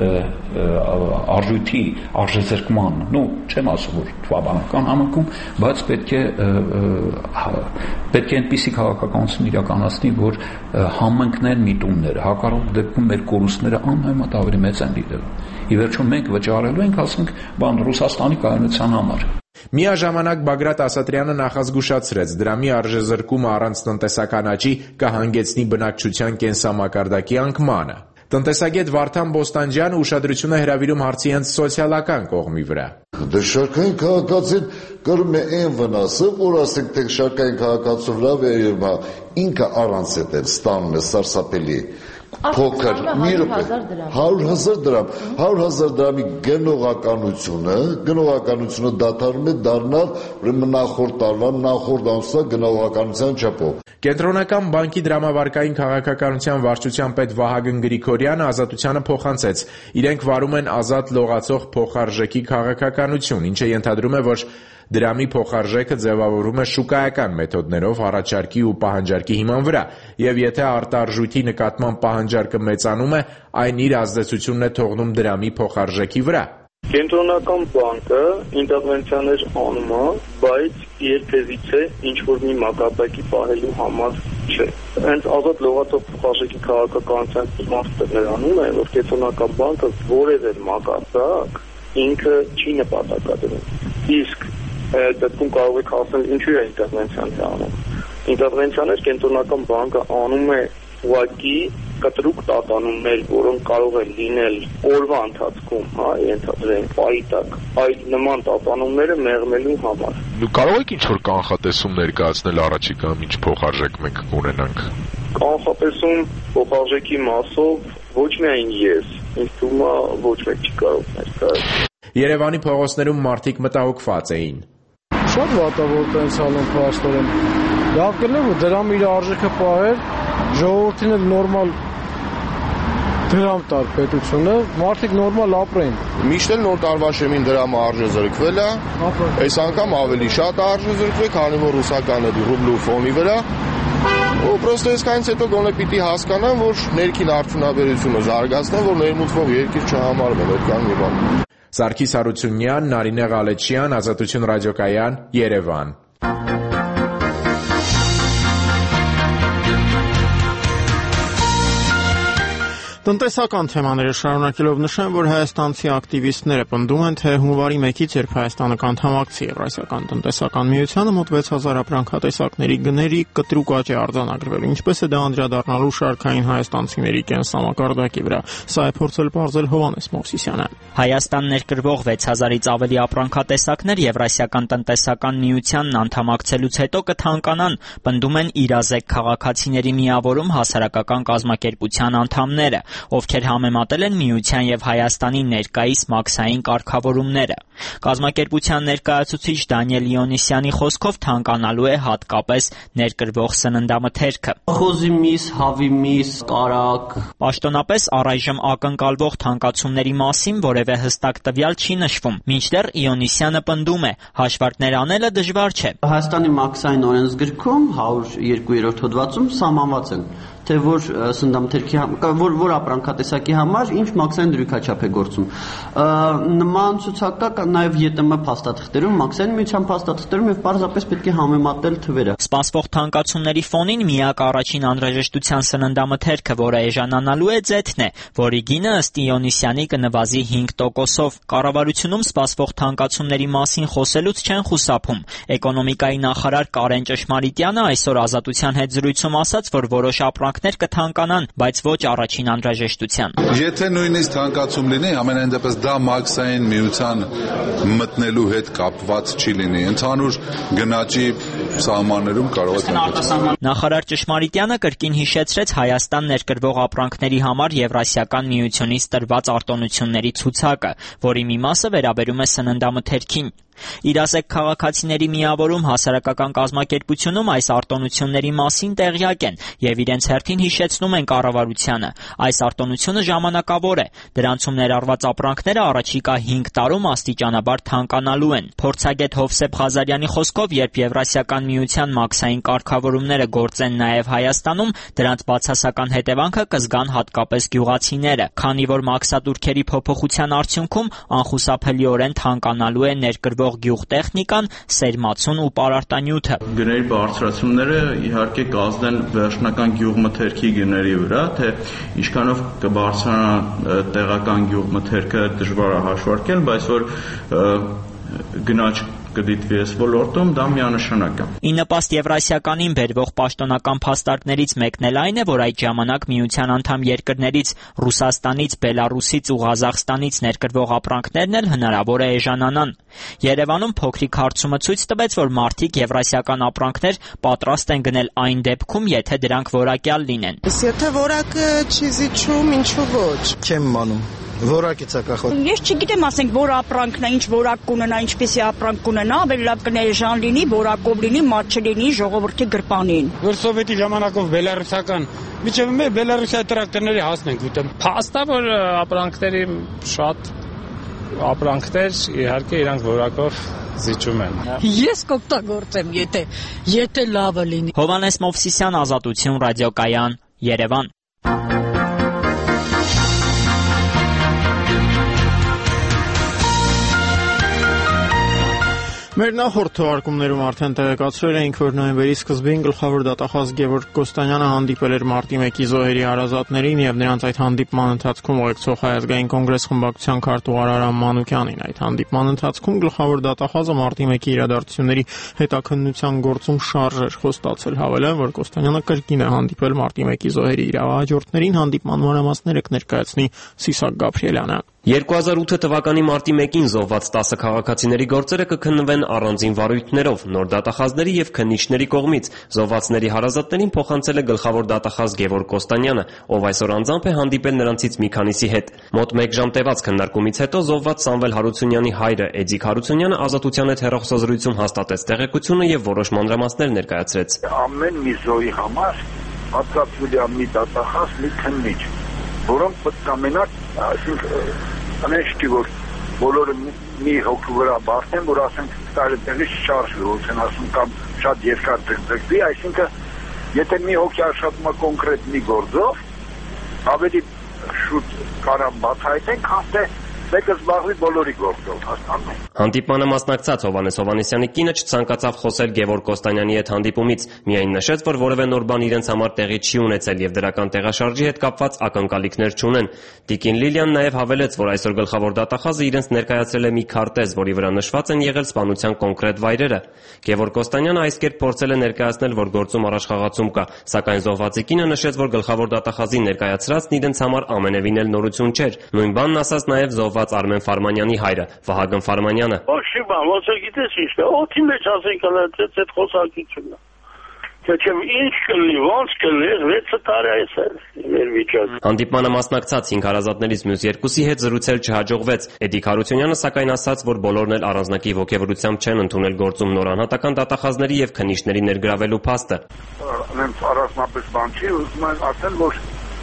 արժույթի արժեզրկման, չեմ ասում որ թվաբանական համակում, բայց պետք է այնպիսի քաղաքականություն իրականացնի, որ համընկնեն միտումները, հակառակ դեպքում մեր կորուստները անհամեմատ ավելի մեծ են լինելու։ Ի վերջո մենք վճարելու ենք, ասենք, Ռուսաստանի կայունության համար։ Միաժամանակ Բագրատ Ասատրյանը նախազգուշացրեց, դրամի արժեզրկումը առանց տնտեսական աճի կհանգեցնի բնակչության կենսամակարդակի անկմանը։ Տնտեսագետ Վարդան Բոստանջյանը ուշադրություն է հրավիրում հարցի հենց սոցիալական կողմի վրա։ Դե շարքային քաղաքացին կրում է այն վնասը, որ ասենք թե շարքային քաղաքացու վրա ինքը առանց այդ ստանում է սարսափելի փոքր մի րոպե 100,000 դրամ 100,000 դրամի գնողականությունը դադարում է դառնալ ուրեմն նախորդ տարվա նախորդ ամսվա գնողականության չափով։ Կենտրոնական բանկի դրամավարկային քաղաքականության վարչության պետ Վահագն Գրիգորյանը Ազատությանը փոխանցեց. իրենք վարում են ազատ լողացող փոխարժեքի քաղաքականություն, ինչը ենթադրում է, որ դրամի փոխարժեքը ձևավորվում է շուկայական մեթոդներով առաջարկի ու պահանջարկի հիման վրա, եւ եթե արտարժույթի նկատմամբ պահանջարկը մեծանում է, այն իր ազդեցությունն է թողնում դրամի փոխարժեքի վրա։ Կենտրոնական բանկը ինտերվենցիաներ անում է, բայց երբևիցե ինչ-որ մի մակարդակի պահելու համար չէ։ Հենց ազատ լողացող փոխարժեքի քաղաքականության իմաստը նրանում է, որ կենտրոնական բանկը որևէ մակարդակ ինքը չի նպատակադրում։ Իսկ դեպքում կարող եք ասել ինչու է ինտերվենցիան անում։ Ինտերվենցիաներ կենտրոնական բանկը անում է ուղղակի կտրուկ տատանումներ, որոնք կարող են լինել օրվա ընթացքում, ենթադրենք պայտակ, այլ նման տատանումները մեղմելու համար։ Դու կարող եք ինչ-որ կանխատեսում ներկայացնել առաջիկայում ինչ փոխարժեք մենք կունենանք։ Կանխատեսում փոխարժեքի մասով ոչ միայն ես, ինձ թվում է ոչ մեկ չի կարող ներկայացնել։ Երևանի փողոցներում մարդիկ մտահոգված էին։ Շատ վատ է, որ տենց ալեն փաստորեն։ Լավ կլինի, որ դրամ իր արժեքը պահեր, ժողովրդին էլ նորմալ դրամ տար պետությունը, մարդիկ նորմալ ապրեն։ Միշտ էլ նոր տարվա շեմին դրամը արժե զրկվել է, այս անգամ ավելի շատ արժե զրկվել, քանի որ ռուսականը ռուբլու ֆոնի վրա։ Ու պրոստը այսքանից հետո գոնե պիտի հասկանան, որ ներքին արդյունաբերությունը զարգացնեն, որ ներմուծվող երկիր չհամարվեն, այդքան մի բան։ Սարգիս Հարությունյան, Նարինե Ղալեչյան, Ազատություն ռադիոկայան, Երևան։ Տնտեսական թեմաները շարունակելով նշեմ, որ հայաստանցի ակտիվիստները պնդում են, թե հունվարի 1-ից, երբ Հայաստանը կանդամակցի Եվրասիական տնտեսական միությանը, մոտ 6000 ապրանքատեսակների գների կտրուկ աճ է արձանագրվել, ինչպես է դա անդրադառնալու շարքային հայաստանցիների կենսամակարդակի վրա։ Սա է փորձել պարզել Հովհաննես Մովսիսյանը։ Հայաստան ներկրվող 6000-ից ավելի ապրանքատեսակներ Եվրասիական տնտեսական միությանն անդամակցելուց հետո կթանկանան, պնդում են իրազեկ քաղաքացիների միավորում հասարակական կազմակերպության անդամները, ովքեր համեմատել են միության եւ Հայաստանի ներկայիս մաքսային կարգավորումները։ Կազմակերպության ներկայացուցիչ Դանիել Իոնիսյանի խոսքով թանկանալու է հատկապես ներկրվող սննդամթերքը։ Խոզի միս, հավի միս, կարակ։ Պաշտոնապես առայժմ ակնկալվող թանկացումների մասին որևէ հստակ տվյալ չի նշվում, մինչդեռ Իոնիսյանը պնդում է, հաշվարկներ անելը դժվար չէ։ Հայաստանի մաքսային օրենսգրքում 102-րդ հոդվածում սահմանված են, թե որ սննդամթերքի որ ապրանքատեսակի համար ինչ մաքսային դրույքաչափ է գործում։ Նման ցուցակա նաև ԵՏՄ փաստաթղթերում, մաքսային միության փաստաթղթերում եւ պարզապես պետք է համեմատել թվերը։ Սպասվող թանկացումների ֆոնին միակ առաջին անհրաժեշտության սննդամթերքը, որը էժանանալու է, ձեթն է, որի գինը ըստ Իոնիսյանի կնվազի 5%-ով։ Կառավարությունում սպասվող թանկացումների մասին խոսելուց չեն խուսափում։ Էկոնոմիկայի նախարար Կարեն Ճշմարիտյանը այսօր Ազատության հետ զրույցում ասաց, որ որոշ ապրանքներ կթանկանան, բայց ոչ առաջին անհրաժեշտության։ Եթե նույնիսկ թանկացում լինի, ամենայն դեպս դա մաքսային միության մտնելու հետ կապված չի լինի։ Ընդհանուր գնաճի սահմաններում կարող է թանկացնել։ Նախարար Ճշմարիտյանը կրկին հիշեցրեց Հայաստան ներկրվող ապրանքների համար Եվրասիական միությունից տրված արտոնությունների ցուցակը, որի մի մասը վերաբերում է սննդամթերքին։ Իրազեկ քաղաքացիների միավորում հասարակական կազմակերպությունում այս արտոնությունների մասին տեղյակ են եւ իրենց հերթին հիշեցնում են կառավարությանը։ Այս արտոնությունը ժամանակավոր է, դրանցում ներառված ապրանքները առաջիկա 5 տարում աստիճանաբար թանկանալու են։ Փորձագետ Հովսեփ Ղազարյանի խոսքով, երբ Եվրասիական միության մաքսային կարգավորումները գործեն նաեւ Հայաստանում, դրանց բացասական հետևանքը կզգան հատկապես գյուղացիները, քանի որ մաքսատուրքերի փոփոխության արդյունքում անխուսափելիորեն թանկանալու է ներկրվող գյուղտեխնիկան, սերմացուն ու պարարտանյութը։ Գների բարձրացումները իհարկե կազդեն վերջնական գյուղմթերքի գների վրա, թե ինչքանով կբարձրանա տեղական գյուղմթերքը դժվար է հաշվարկել, բայց որ գնաճ կդիտվի այս ոլորտում, դա միանշանակ է։ Ի նպաստ Եվրասիականին բերվող պաշտոնական փաստարկներից մեկն էլ այն է, որ այդ ժամանակ միության անդամ երկրներից Ռուսաստանից, Բելարուսից ու Ղազախստանից ներկրվող ապրանքներն էլ հնարավոր է էժանանան։ Երևանում փոքրիկ հարցումը ցույց տվեց, որ մարդիկ եվրասիական ապրանքներ պատրաստ են գնել այն դեպքում, եթե դրանք որակյալ լինեն։ Եթե որակը չի զիջում, ինչու ոչ։ Չեմ իմանում։ Որակից է կախված։ Ես չգիտեմ, ասենք, որ ապրանքն է, ինչ որակ կունենա, ինչպեսի ապրանք կունենա, ավելի լավ կներժան լինի, որակով լինի, մատ չլինի ժողովրդի գրպանին։ Որ սովետի ժամանակով բելարուսական, միջև մեր Բելարուսիայի տրակտորների հասնենք ուտեմ։ Փաստա որ ապրանքների շատ ապրանքներ իհարկե իրանք որակով զիջում են։ Ես կօգտագործեմ, եթե լավը լինի։ Հովհաննես Մովսիսյան, Ազատություն ռադիոկայան, Երևան։ Մեր նախորդ թողարկումներում արդեն տեղեկացրել էինք, որ նոյեմբերի սկզբին գլխավոր դատախազ Գևորգ Կոստանյանը հանդիպել էր մարտի 1-ի զոհերի հարազատներին եւ նրանց այդ հանդիպման ընթացքում ուղեկցող Հայ ազգային կոնգրես խմբակցության քարտուղար Արամ Մանուկյանին։ Այդ հանդիպման ընթացքում գլխավոր դատախազը մարտի 1-ի իրադարձությունների հետաքննության գործում շարժ էր խոստացել, հավելել, որ Կոստանյանը կրկին է հանդիպել մարտի 1-ի զոհերի իրավահաջորդներին, հանդիպման մանրամասները կներկայացնի Սիսակ Գաբրիելյանը։ 2008 թվականի մարտի 1-ին զոհված 10 քաղաքացիների գործերը կքննվեն առանձին վարույթներով նոր դատախազների եւ քննիչների կողմից։ Զոհվածների հարազատներին փոխանցել է գլխավոր դատախազ Գևորգ Կոստանյանը, ով այսօր անձամբ է հանդիպել նրանցից մի քանիսի հետ։ Մոտ 1 ժամ տևած քննարկումից հետո զոհված Սամվել Հարությունյանի հայրը Էդիկ Հարությունյանը ազատության հետ հեռախոսազրույցում հաստատեց տեղեկությունը եւ որոշ մանրամասներ ներկայացրեց։ Ամեն մի զոհի համար հատկացվել է մի դատախազ, մի քննիչ, որոնք պետք է մենակ, այսինքն անեշտի որ բոլորը մի հոգու վրա բարձեն, որ ասենք տարեդեղից շարժվի, որ են ասում կամ շատ երկար ձգձգվի, այսինքն եթե մի հոգի աշխատում է կոնկրետ մի գործով, ավելի շուտ կարամ բացահայտեն, քան թե մեկը զբաղվի բոլորի գործով, հասկանում եք։ Հանդիպմանը մասնակցած Հովհաննես Հովհաննեսյանի կինը չցանկացավ խոսել Գևորգ Կոստանյանի հետ հանդիպումից, միայն նշեց, որ որևէ նոր բան իրենց համար տեղի չի ունեցել եւ դրական տեղաշարժի հետ կապված ակնկալիքներ չունեն։ Տիկին Լիլիան նաեւ հավելեց, որ այսօր գլխավոր դատախազը իրենց ներկայացրել է մի քարտեզ, որի վրա նշված են եղել սպանության կոնկրետ վայրերը։ Գևորգ Կոստանյանը այս կերպ փորձել է ներկայացնել, որ գործում առաջխաղացում կա, սակայն զոհվածի կինը նշեց, որ գլխավոր դատախազի ներկայացրածն իրենց համար ամենևին էլ նորություն չէր։ Նույն բանն ասաց նաեւ Արմեն Ֆարմանյանի հայրը Վահագն Ֆարմանյանը։ Ոչ բան, ոնց է գիտես ինչ է, օդի մեջ ասենք այդ խոսակցությունն է։ Թե ինչ կլինի, ոնց կլինի, 6 տարի այս է մեր վիճակը։ Հանդիպմանը մասնակցած 5 հարազատներից մյուս երկուսի հետ զրուցել չհաջողվեց։ Էդիկ Հարությունյանը սակայն ասաց, որ բոլորն էլ առանձնակի ոգևորությամբ չեն ընդունել գործում նոր անհատական դատախազների եւ քննիչների ներգրավելու փաստը։ Մենք առանձնապես բան չի, ուզում են ասել, որ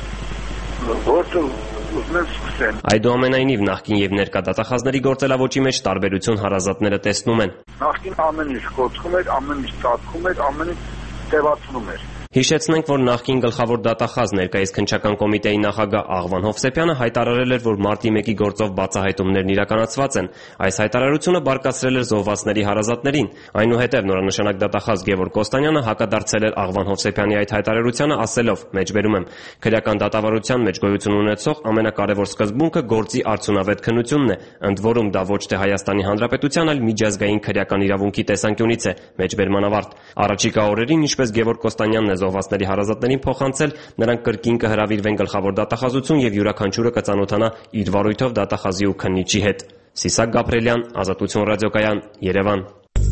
գործը Այդուամենայնիվ նախկին եւ ներկա դատախազների գործելավոճի մեջ տարբերություն հարազատները տեսնում են։ Նախկին ամեն ինչ կոչվում էր, ամեն ինչ ծածկում էր, ամեն ինչ տևացնում էր։ Հիշեցնենք, որ նախկին գլխավոր դատախազ ներկայիս քննչական կոմիտեի նախագահ Աղվան Հովսեփյանը հայտարարել էր, որ մարտի 1-ի գործով բացահայտումներն իրականացված են։ Այս հայտարարությունը բարկացրել էր զոհվածների հարազատներին։ Այնուհետև նորանշանակ դատախազ Գևորգ Կոստանյանը հակադարձել էր Աղվան Հովսեփյանի այդ հայտարարությանը, ասելով. «Մեջբերում եմ, քրեական դատավարության մեջ գոյություն ունեցող ամենակարևոր սկզբունքը գործի արդյունավետ քննությունն է, ընդ որում դա ոչ թե Հայաստանի Հանրապետության, այլ միջազգային քրեական իրավունքի տեսանկյունից է»։ Մեջբերման ավարտ։ Առաջիկա օրերին, ինչպես Գևորգ Կոստանյանն է զոհվածների հարազատներին փոխանցել, նրանք կրկին կհրավիրվեն գլխավոր դատախազություն եւ յուրաքանչյուրը կծանոթանա իր վարույթով դատախազի ու քննիչի հետ։ Սիսակ Գաբրիելյան, Ազատություն ռադիոկայան, Երևան։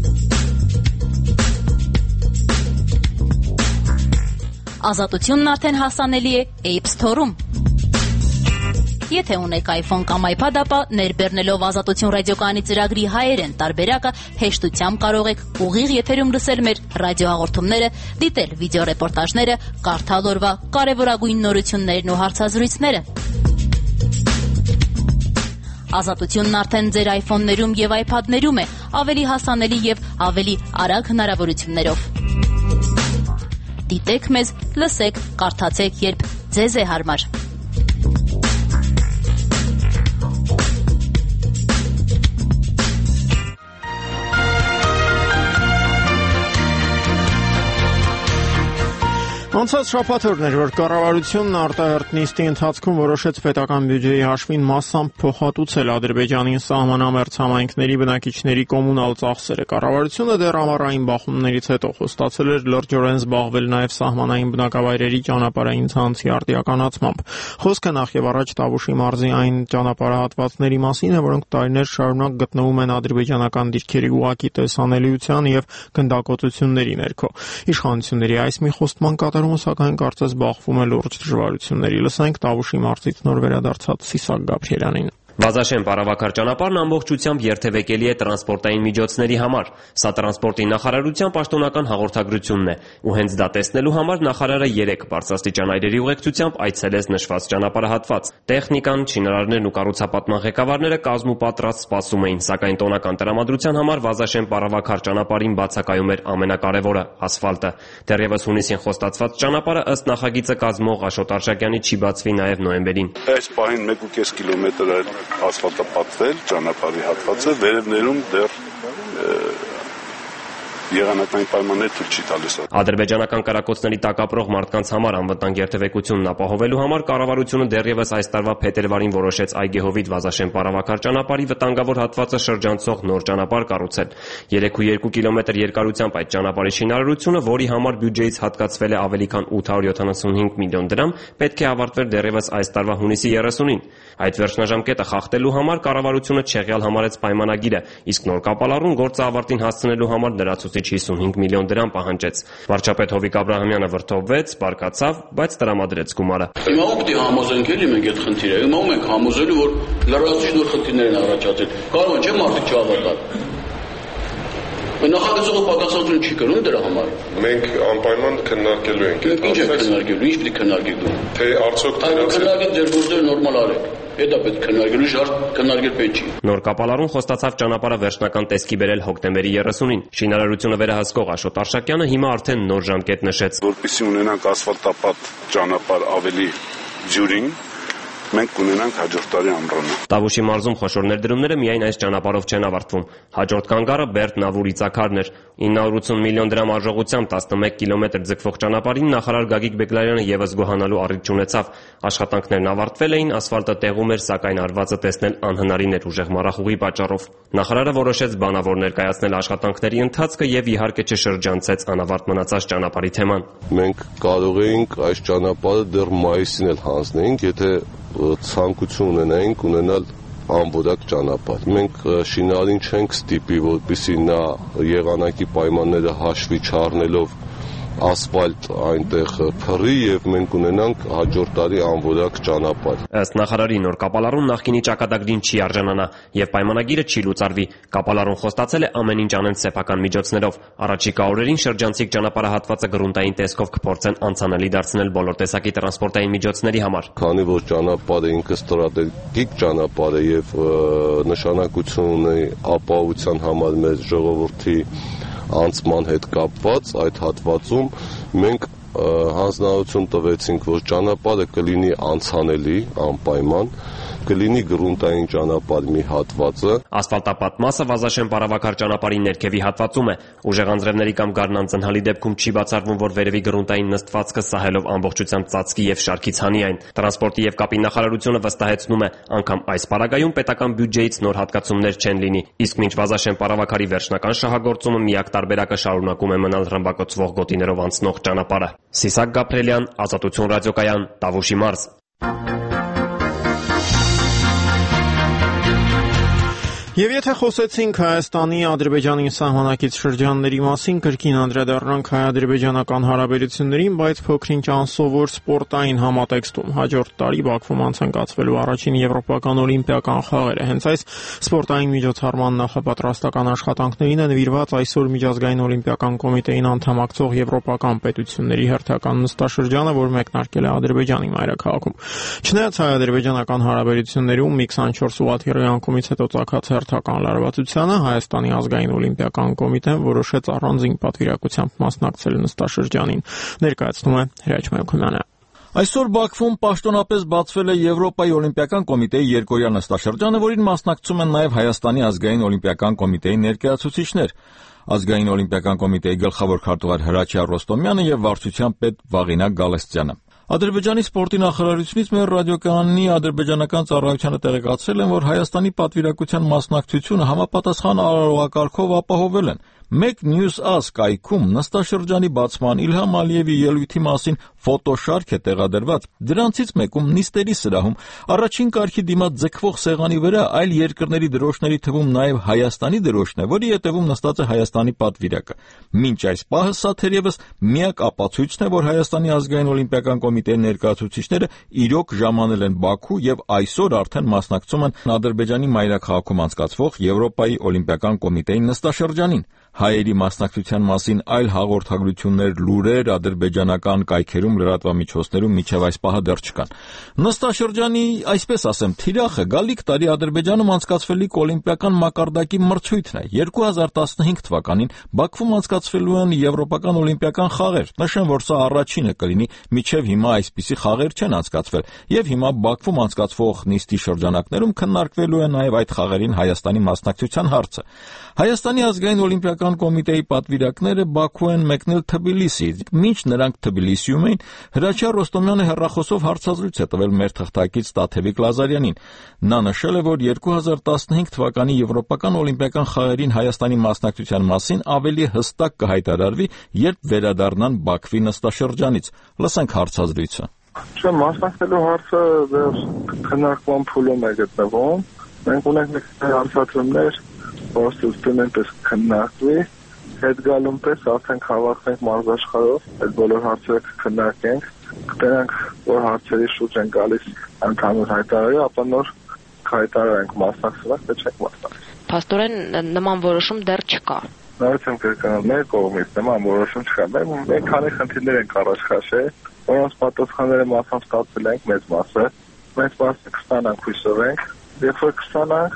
Ազատությունն արդեն հասանելի է App Store-ում։ Եթե ունեք iPhone կամ iPad, ապա ներբեռնելով Ազատություն ռադիոկայանի ծրագրի հայերեն տարբերակը հեշտությամբ կարող եք ուղիղ եթերում լսել մեր ռադիոհաղորդումները, դիտել վիդեոռեպորտաժները, կարդալ օրվա կարևորագույն նորություններն ու հարցազրույցները։ Ազատությունն արդեն ձեր iPhone-ներում եւ iPad-ներում է, ավելի հասանելի եւ ավելի արագ հնարավորություններով։ Դիտեք մեզ, լսեք, կարդացեք, երբ ձեզ է հարմար։ Անցած շաբաթօրն էր, որ կառավարությունն արտահերթ նիստի ընթացքում որոշեց պետական բյուջեի հաշվին մասամբ փոխհատուցել Ադրբեջանին սահմանամերձ համայնքների բնակիչների կոմունալ ծախսերը։ Կառավարությունը դեռ ամառային բախումներից հետո խոստացել էր լրջորեն զբաղվել նաև սահմանային բնակավայրերի ճանապարհային ցանցի արդիականացմամբ։ Խոսքը նախ եւ առաջ Տավուշի մարզի այն ճանապարհահատվածների մասին է, որոնք տարիներ շարունակ գտնվում են ադրբեջանական դիրքերի ուղակի տեսանելիության եւ գնդակոծությունների ներքո։ Իշխանությունների այս մի խոստման սակայն կարծես բախվում է լուրջ դժվարությունների։ Լսենք Տավուշի մարզից նոր վերադարձած Սիսակ Գաբրիելյանին։ Վազաշեն Պարավաքար ճանապարհն ամբողջությամբ երթևեկելի է տրանսպորտային միջոցների համար։ Սա տրանսպորտի նախարարության պաշտոնական հաղորդագրությունն է, ու հենց դա տեսնելու համար նախարարը 3 բարձրաստիճան այրերի ուղեկցությամբ այցելեց նշված ճանապարհահատված։ Տեխնիկան, շինարարներն ու կառուցապատման ղեկավարները կազմուպատրաստ սպասում էին, սակայն տոնական տրամադրության համար Վազաշեն Պարավաքար ճանապարհին բացակայում էր ամենակարևորը՝ ասֆալտը։ Դեռևս հունիսին խոստացված ճանապարհը ըստ նախագիծը կազմող Աշոտ Արշակյանի չի բացվի նաև նոյեմբերին։ Այս պահին 1.5 կիլոմետր ասֆալտապատվել ճանապարհի հատվածը, վերևներում դեռ եղանակային պայմանները թույլ չի տալիս։ Ադրբեջանական կրակոցների տակ ապրող մարդկանց համար անվտանգ երթևեկությունն ապահովելու համար կառավարությունը դեռևս այս տարվա փետրվարին որոշեց Այգեհովիտ Վազաշեն Պարավաքար ճանապարհի վտանգավոր հատվածը շրջանցող նոր ճանապարհ կառուցել։ 3.2 կիլոմետր երկարությամբ այդ ճանապարհի շինարարությունը, որի համար բյուջեից հատկացվել է ավելի քան 875 միլիոն դրամ, պետք է ավարտվեր դեռևս այս տարվա հունիսի 30-ին։ Այդ վերջնաժամկետը խախտելու համար կառավարությունը չեղյալ համարեց պայմանագիրը, իսկ նոր կապալառուն գործը ավարտին հասցնելու համար լրացուցիչ 55 միլիոն դրամ պահանջեց։ Վարչապետ Հովիկ Աբրահամյանը վրդովվեց, բարկացավ, բայց տրամադրեց գումարը։ Հիմա ո՞նք դի համոզենք էլի մենք այդ խնդիրը։ Հիմա ո՞մ ենք համոզելու, որ լրացուցիչ նոր խնդիրներ են առաջացել։ Կարող են չէ մարդիկ չհավատալ։ Նախագծողը պատասխանատվություն չի կրում դրա համար։ Մենք անպայման քննարկելու ենք։ Ինչ է քննարկելու, ինչ պիտի քննարկեք։ Թե արդյոք քննարկեք ձեր գործերը նորմալ արեք։ Դա պետք քննարկելու շարք քննարկել պետք չի։ Նոր կապալառուն խոստացավ ճանապարհը վերջնական տեսքի բերել հոկտեմբերի 30-ին։ Շինարարությունը վերահսկող Աշոտ Արշակյանը հիմա արդեն նոր ժամկետ նշեց։ Որպեսզի ունենանք ասֆալտապատ ճանապարհ ավելի դյուրին, մենք կունենանք հաջորդ տարի ամռանը։ Տավուշի մարզում խոշոր ներդրումները միայն այս ճանապարհով չեն ավարտվում։ Հաջորդ կանգառը Բերդ-Նավուր Իցակարն էր։ 980 միլիոն դրամ արժողությամբ 11 կիլոմետր ձգվող ճանապարհին նախարար Գագիկ Բեգլարյանը եւս գոհանալու առիթ չունեցավ։ Աշխատանքներն ավարտվել էին, ասֆալտը տեղում էր, սակայն արվածը տեսնել անհնարին էր ուժեղ մառախուղի պատճառով։ Նախարարը որոշեց բանավոր ներկայացնել աշխատանքների ընթացքը եւ իհարկե չշրջանցեց անավարտ մնացած ճանապարհի թեման։ Մենք կարող էինք այս ճանապարհը դեռ մայիսին էլ հանձնեինք, եթե ցանկություն ունենայինք ունենալ անվորակ ճանապարհ։ Մենք շինարարին չենք ստիպի, որպեսզի նա եղանակի պայմանները հաշվի չառնելով ասֆալտ այնտեղ փռի եւ մենք ունենանք հաջորդ տարի անվորակ ճանապարհ։ Ըստ նախարարի նոր կապալառուն նախկինի ճակատագրին չի արժանանա եւ պայմանագիրը չի լուծարվի։ Կապալառուն խոստացել է ամեն ինչ անեն սեփական միջոցներով։ Առաջիկա օրերին շրջանցիկ ճանապարհահատվածը գրունտային տեսքով կփորձեն անցանելի դարձնել բոլոր տեսակի տրանսպորտային միջոցների համար։ Քանի որ ճանապարհը ինքը ստրատեգիկ ճանապարհ է եւ նշանակություն ունի ապահովության համար մեր ժողովրդի անցման հետ կապված այդ հատվածում մենք հանձնարարություն տվեցինք, որ ճանապարհը կլինի անցանելի անպայման, կլինի գրունտային ճանապարհ մի հատվածը։ Ասֆալտապատ մասը Վազաշեն Պարավաքար ճանապարհի ներքևի հատվածում է։ Ուժեղ անձրևների կամ գարնան ծնհալի դեպքում չի բացառվում, որ վերևի գրունտային նստվածքը սահելով ամբողջությամբ ծածկի եւ շարքից հանի այն։ Տրանսպորտի եւ կապի նախարարությունը վստահեցնում է, անգամ այս պարագայում պետական բյուջեից նոր հատկացումներ չեն լինի։ Իսկ մինչ Վազաշեն Պարավաքարի վերջնական շահագործումը միակ տարբերակը շարունակում է մնալ ռմբակոծվող գոտիներով անցնող ճանապարհը։ Սիսակ Գաբրելյան, Ազատություն ռադիոկայան, Տավուշի մարզ։ Եվ եթե խոսեցինք Հայաստանի Ադրբեջանի սահմանակից շրջանների մասին, կրկին անդրադառնանք հայ-ադրբեջանական հարաբերություններին, բայց փոքրինչ անսովոր սպորտային համատեքստում։ Հաջորդ տարի Բաքվում անցկացվելու առաջին եվրոպական օլիմպիական խաղերը։ Հենց այս սպորտային միջոցառման նախապատրաստական աշխատանքներին է նվիրված այսօր Միջազգային օլիմպիական կոմիտեին անդամակցող եվրոպական պետությունների հերթական նստաշրջանը, որ մեկնարկել է Ադրբեջանի մայրաքաղաքում։ Չնայած հայ-ադրբեջանական հարաբերություններում մի 24 ուղղաթիռի անկումից հետո ծագած հերթական լարվածությանը, Հայաստանի ազգային օլիմպիական կոմիտեն որոշեց առանձին պատվիրակությամբ մասնակցել նստաշրջանին, ներկայացնում է Հրաչ Մելքոնյանը։ Այսօր Բաքվում պաշտոնապես բացվել է Եվրոպայի օլիմպիական կոմիտեի երկօրյա նստաշրջանը, որին մասնակցում են նաև Հայաստանի ազգային օլիմպիական կոմիտեի ներկայացուցիչներ։ Ազգային օլիմպիական կոմիտեի գլխավոր քարտուղար Հրաչյա Ռոստոմյանը եւ վարչության պետ Վաղինակ Գալստյանը։ Ադրբեջանի սպորտի նախարարությունից մեր ռադիոկայանի ադրբեջանական ծառայությանը տեղեկացրել են, որ Հայաստանի պատվիրակության մասնակցությունը համապատասխան արարողակարգով ապահովել են։ Մեկ News Ask կայքում նստաշրջանի բացման Իլհամ Ալիևի ելույթի մասին ֆոտոշարք է տեղադրված։ Դրանցից մեկում նիստերի սրահում առաջին կարգի դիմաց ձգվող սեղանի վրա այլ երկրների դրոշների թվում նաև Հայաստանի դրոշն է, որի ետևում նստած է Հայաստանի պատվիրակը։ Մինչ այս պահը սա թերևս միակ ապացույցն է, որ Հայաստանի ազգային օլիմպիական կոմիտեի ներկայացուցիչները իրոք ժամանել են Բաքու եւ այսօր արդեն մասնակցում են Ադրբեջանի մայրաքաղաքում անցկացվող Եվրոպայի օլիմպիական կոմիտեի նստաշրջանին։ Հայերի մասնակցության մասին այլ հաղորդագրություններ, լուրեր ադրբեջանական կայքերում, լրատվամիջոցներում մինչև այս պահը դեռ չկան։ Նստաշրջանի, այսպես ասեմ, թիրախը գալիք տարի Ադրբեջանում անցկացվելիք օլիմպիական մակարդակի մրցույթն է։ 2015 թվականին Բաքվում անցկացվելու են եվրոպական օլիմպիական խաղեր։ Նշեմ, որ սա առաջինը կլինի, մինչև հիմա այսպիսի խաղեր չեն անցկացվել, եւ հիմա Բաքվում անցկացվող նիստի շրջանակներում քննարկվելու է նաև այդ խաղերին Հայաստանի մասնակցության հարցը։ Հայաստանի ազգային օլիմպիական Օլիմպիական կոմիտեի պատվիրակները Բաքու են մեկնել Թբիլիսի։ Մինչ նրանք Թբիլիսիում էին, Հրաչյա Ռոստոմյանը հեռախոսով հարցազրույց է տվել մեր թղթակից Տաթևիկ Լազարյանին։ Նա նշել է, որ 2015 թվականի Եվրոպական օլիմպիական խաղերին Հայաստանի մասնակցության մասին ավելի հստակ կհայտարարվի, երբ վերադառնան Բաքվի նստաշրջանից։ Լսենք հարցազրույցը։ Մասնակցելու հարցը քննարկման փուլում է գտնվում։ Մենք ունենք մեկ հարցադրումներ, որոնց նույնպես քննարկվի, հետ գալուն պես արդեն հավաքենք մարզաշխարհով, այդ բոլոր հարցերը քննարկենք, կտենանք, որ հարցերի շուրջ են գալիս ընդհանուր հայտարարի, ապա նոր հայտարարենք մասնակցենք, թե չենք մասնակցի։ Փաստորեն նման որոշում դեռ չկա։ Նորից եմ կրկնում, մեր կողմից նման որոշում չկա։ Մենք քանի խնդիրներ ենք առաջ քաշել, որոնց պատասխանները մասամբ ստացել ենք մեծ մասը, մեծ մասը կստանանք հույսով ենք, երբ որ կստանանք,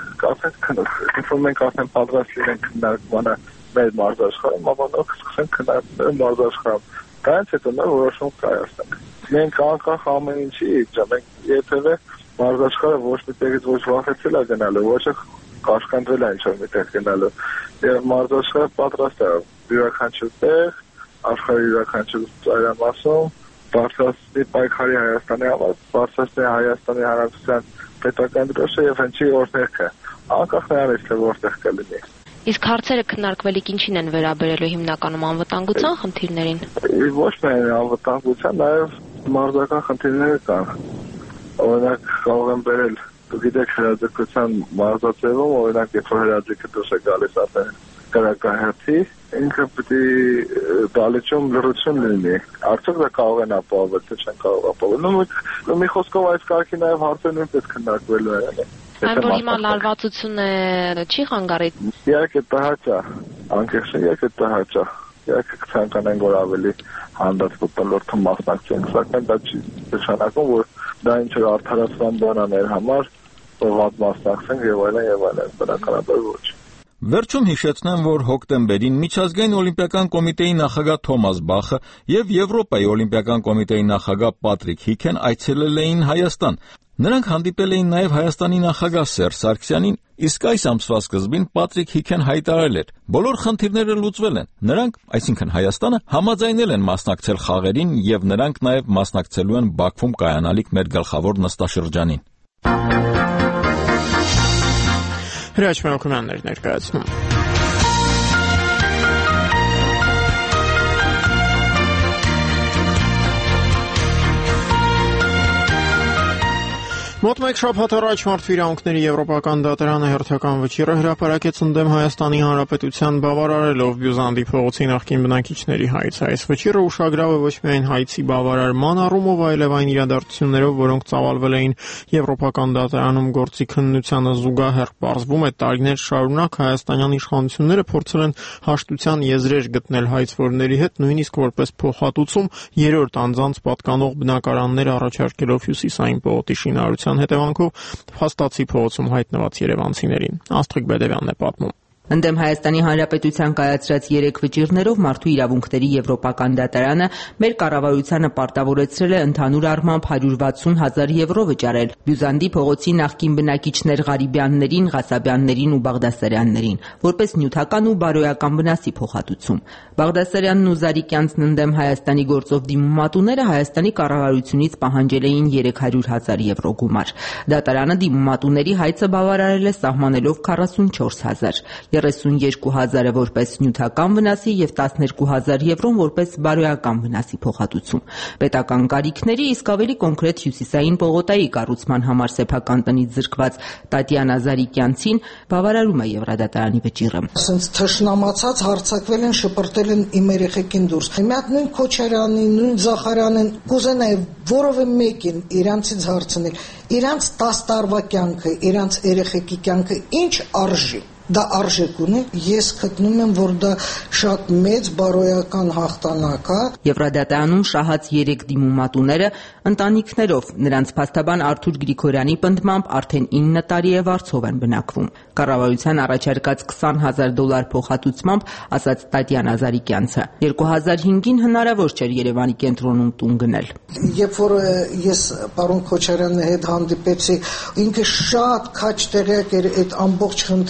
կասենք մենք արդեն պատրաստ ենք քննարկմանը մեր մարզաշխարհում, ապա նոր կսկսենք քննարկել մարզաշխարհում։ Դրանից հետո նոր որոշում կայացնենք։ Մենք անկախ ամեն ինչից, մենք երբևէ մարզաշխարհը ոչ միտեղից ոչ վախեցել է գնալու, ոչ կաշկանդվել է ինչ-որ միտեղ գնալու։ Եվ մարզաշխարհը պատրաստ է յուրաքանչյուր տեղ, աշխարհի յուրաքանչյուր ծայրամասում բարձրացնի պայքարի Հայաստանի համար, բարձրացնի Հայաստանի Հանրապետության պետական դրոշը եւ հնչի օրհներքը, անկախ նրանից թե որտեղ կլինի։ Իսկ հարցերը քննարկվելիք ինչին են վերաբերելու հիմնականում անվտանգության խնդիրներին։ Ոչ միայն անվտանգության, նաեւ մարզական խնդիրներ կան։ Օրինակ կարող են բերել, դուք գիտեք, հրաձգության մարզաձևում, օրինակ երբ որ հրաձիգը դուրս է գալիս արդեն կրակահերթի, ինքը պիտի դալիճում լրություն լինի։ Արդյոք դա կարող են ապահովել, թե չեն կարող ապահովել։ Մի խոսքով այս կարգի նաեւ հարցերը նույնպես քննարկվելու են։ Այն որ հիմա լարվածությունը չի խանգարի։ Իհարկե տհաճ է, անկեղծ իհարկե տհաճ է։ Իհարկե կցանկանանք, որ ավելի հանդարտ մտնոլորտում մասնակցենք, սակայն դա չի նշանակում, որ դա ինչ-որ արդարացման բան է մեր համար, որ վատ մասնակցենք եւ այլն, բնականաբար ոչ։ Վերջում հիշեցնեմ, որ հոկտեմբերին Միջազգային օլիմպիական կոմիտեի նախագահ Թոմաս Բախը եւ Եվրոպայի օլիմպիական կոմիտեի նախագահ Պատրիկ Հիքեն այցելել էին Հայաստան։ Նրանք հանդիպել էին նաև Հայաստանի նախագահ Սերժ Սարգսյանին, իսկ այս ամսվա սկզբին Պատրիկ Հիքեն հայտարարել էր. բոլոր խնդիրները լուծվել են։ Նրանք, այսինքն Հայաստանը, համաձայնել են մասնակցել խաղերին եւ նրանք նաև մասնակցելու են Բաքվում կայանալիք մեր գլխավոր նստաշրջանին։ Հրաչ Մելքոյաններ ներկայացնում։ Մոտ մեկ շաբաթ առաջ Մարդու իրավունքների Եվրոպական դատարանը հերթական վճիռը հրապարակեց ընդդեմ Հայաստանի Հանրապետության բավարարելով Բյուզանդի փողոցի նախկին բնակիչների հայցը։ Այս վճիռը ուշագրավ է ոչ միայն հայցի բավարարման առումով, այլև այն իրադարձություններով, որոնք ծավալվել էին Եվրոպական դատարանում գործի քննությանը զուգահեռ։ Պարզվում է, տարիներ շարունակ հայաստանյան իշխանությունները փորձել են հաշտության եզրեր գտնել հայցվորների հետ, նույնիսկ որպես փոխհատուցում երրորդ անձանց պատկանող բնակարաններ առաջարկելով Հյուսիսային պողոտի շինարարության հետևանքով փաստացի փողոցում հայտնված երևանցիներին։ Աստղիկ Բեդևյանն է պատմում։ Ընդդեմ Հայաստանի Հանրապետության կայացրած 3 վճիռներով Մարդու իրավունքների Եվրոպական դատարանը մեր կառավարությանը պարտավորեցրել է ընդհանուր առմամբ 160,000 եվրո վճարել Բյուզանդի փողոցի նախկին բնակիչներ Ղարիբյաններին, Ղասաբյաններին ու Բաղդասարյաններին, որպես նյութական ու բարոյական վնասի փոխհատուցում։ Բաղդասարյանն ու Զարիկյանցն ընդդեմ Հայաստանի գործով դիմումատուները Հայաստանի կառավարությունից պահանջել էին 300,000 եվրո գումար։ Դատարանը դիմումատուների հայցը բավարարել է սահմանելով 44,000, 32,000-ը որպես նյութական վնասի եւ 12,000 եվրոն որպես բարոյական վնասի փոխհատուցում։ Պետական կարիքների, իսկ ավելի կոնկրետ Հյուսիսային պողոտայի կառուցման համար սեփական տնից զրկված Տատյանա Զարիկյանցին բավարարում է Եվրադատարանի վճիռը։ Ասենց թշնամացած հարցակվել են, շպրտել են իմ երեխեքին դուրս։ Հիմա նույն Քոչարյանին, նույն Զախարյանին կուզենայի որովե մեկին իրանցից հարցնել, իրանց 10 տարվա կյանքը, իրանց երեխեքի կյանքը ինչ արժի։ Դա արժեք ունի, ես գտնում եմ, որ դա շատ մեծ բարոյական հաղթանակ է։ Եվրադատարանում շահած 3 դիմումատուները ընտանիքներով, նրանց փաստաբան Արթուր Գրիգորյանի պնդմամբ արդեն 9 տարի է վարձով են բնակվում։ Կառավարության առաջարկած $20,000 փոխհատուցմամբ, ասաց Տատյանա Զարիկյանցը, 2005-ին հնարավոր չէր Երևանի կենտրոնում տուն գնել։ Երբ որ ես պարոն Քոչարյանի հետ հանդիպեցի, ինքը շատ քաջ տեղյակ էր այդ ամբողջ խնդրից ու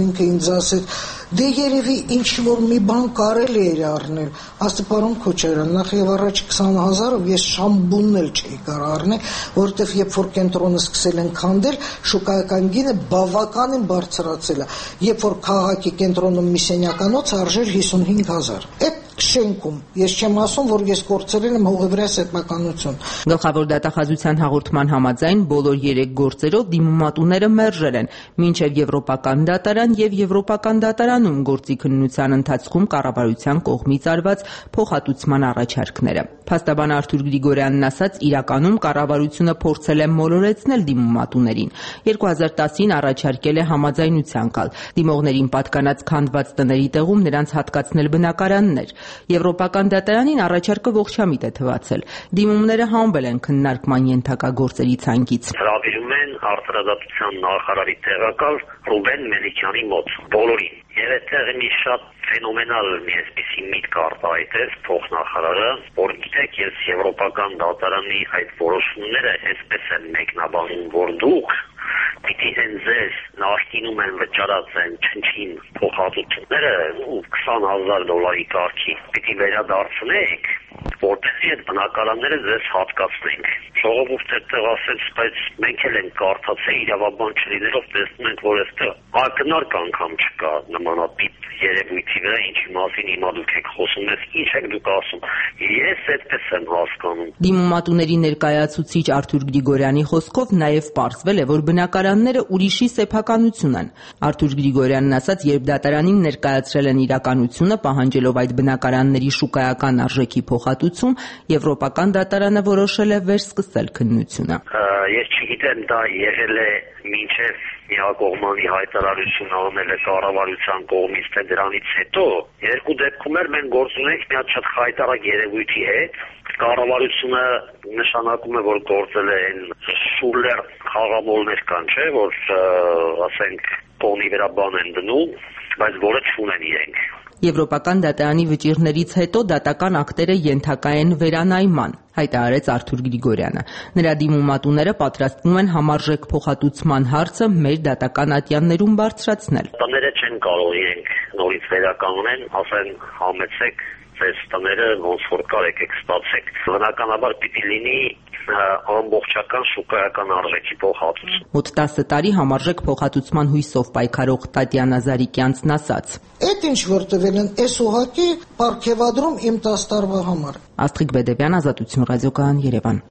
ինքը ինձ ասեց, դե երևի ինչ-որ մի բան կարել է իր առնել, ասի պարոն Քոչարյան, նախ եւ առաջ 20,000-ով ես շամբունն էլ չի կարող առնել, որովհետեւ երբ որ կենտրոնը սկսել են քանդել, շուկայական գինը բավականին բարձրացել է, երբ որ քաղաքի կենտրոնում մի սենյականոց արժեր 55,000, այդ շենքում, ես չեմ ասում, որ ես կորցրել եմ հողի վրա սեփականություն։ Գլխավոր դատախազության հաղորդման համաձայն բոլոր 3 գործերով դիմումատուները մերժել են, մինչև Եվրոպական դատարան եւ Եվրոպական դատարանում գործի քննության ընթացքում կառավարության կողմից արված փոխհատուցման առաջարկները։ Փաստաբան Արթուր Գրիգորյանն ասաց, իրականում կառավարությունը փորձել է մոլորեցնել դիմումատուներին։ 2010-ին առաջարկել է համաձայնության գալ։ Դիմողներին պատկանած քանդված տների տեղում նրանց հատկացնել բնակարաններ։ Եվրոպական դատարանին առաջարկը ողջամիտ է թվացել։ Դիմումները հանվել են քննարկման ենթակա գործերի ցանկից։ Հրավիրում են արտադրության նախարարի տեղակալ Ռուբեն Մելիքյանի մոտ բոլորին։ Եվ այդտեղ մի շատ ֆենոմենալ մի այսպիսի միտք արտահայտեց փոխնախարարը, որ գիտեք, ես Եվրոպական դատարանի այդ որոշումները այսպես են մեկնաբանում, որ դուք պիտի ձեզ նախկինում են վճարած են չնչին փոխհատուցումները $20,000 կարգի պիտի վերադարձնեք, որտեղի այդ բնակարանները ձեզ հատկացնենք։ Ժողովուրդը այդտեղ ասեց, բայց մենք էլ ենք կարդացել իրավաբան չլինելով տեսնում ենք, որ այստեղ ակնարկ անգամ չկա նմանատիպ երևույթի վրա, ինչի մասին հիմա դուք եք խոսում, ինչ եք դուք ասում։ Ես այդպես եմ հասկանում։ Դիմումատուների ներկայացուցիչ Արթուր Գրիգորյանի խոսքով նաև պարզվել է, որ բնակարանները ուրիշի սեփականություն են։ Արթուր Գրիգորյանն ասաց, երբ դատարանին ներկայացրել են իրականությունը, պահանջելով այդ բնակարանների շուկայական արժեքի փոխհատուցում, Եվրոպական դատարանը որոշել է վերսկսել քննությունը։ Ես չգիտեմ, դա եղել է մինչև միակողմանի հայտարարություն անել է կառավարության կողմից, թե դրանից հետո։ Երկու դեպքում էլ մենք գործ ունենք մի հատ շատ խայտարակ երևույթի հետ։ Կառավարությունը նշանակում է, որ գործել է այն շուլեր խաղամոլներ կան, չէ, որ ասենք տոնի վրա բան են դնում, բայց որը չունեն իրենք։ Եվրոպական դատարանի վճիռներից հետո դատական ակտերը ենթակա են վերանայման, հայտարարեց Արթուր Գրիգորյանը։ Նրա դիմումատուները պատրաստվում են համարժեք փոխհատուցման հարցը մեր դատական ատյաններում բարձրացնել։ Տները չեն կարող իրենք նորից վերականգնեն, ասեն համեցեք ձեզ տները ոնց որ կարեք եք ստացեք։ Բնականաբար պիտի լինի ամբողջական շուկայական արժեքի փոխհատուցում։ Մոտ 10 տարի համարժեք փոխհատուցման հույսով պայքարող Տատյանա Զարիկյանցն ասաց. Այդ ինչ որ տվել են, էս ուղակի պարգևադրում իմ 10 տարվա համար։ Աստղիկ Բեդևյան, Ազատություն ռադիոկայան, Երևան։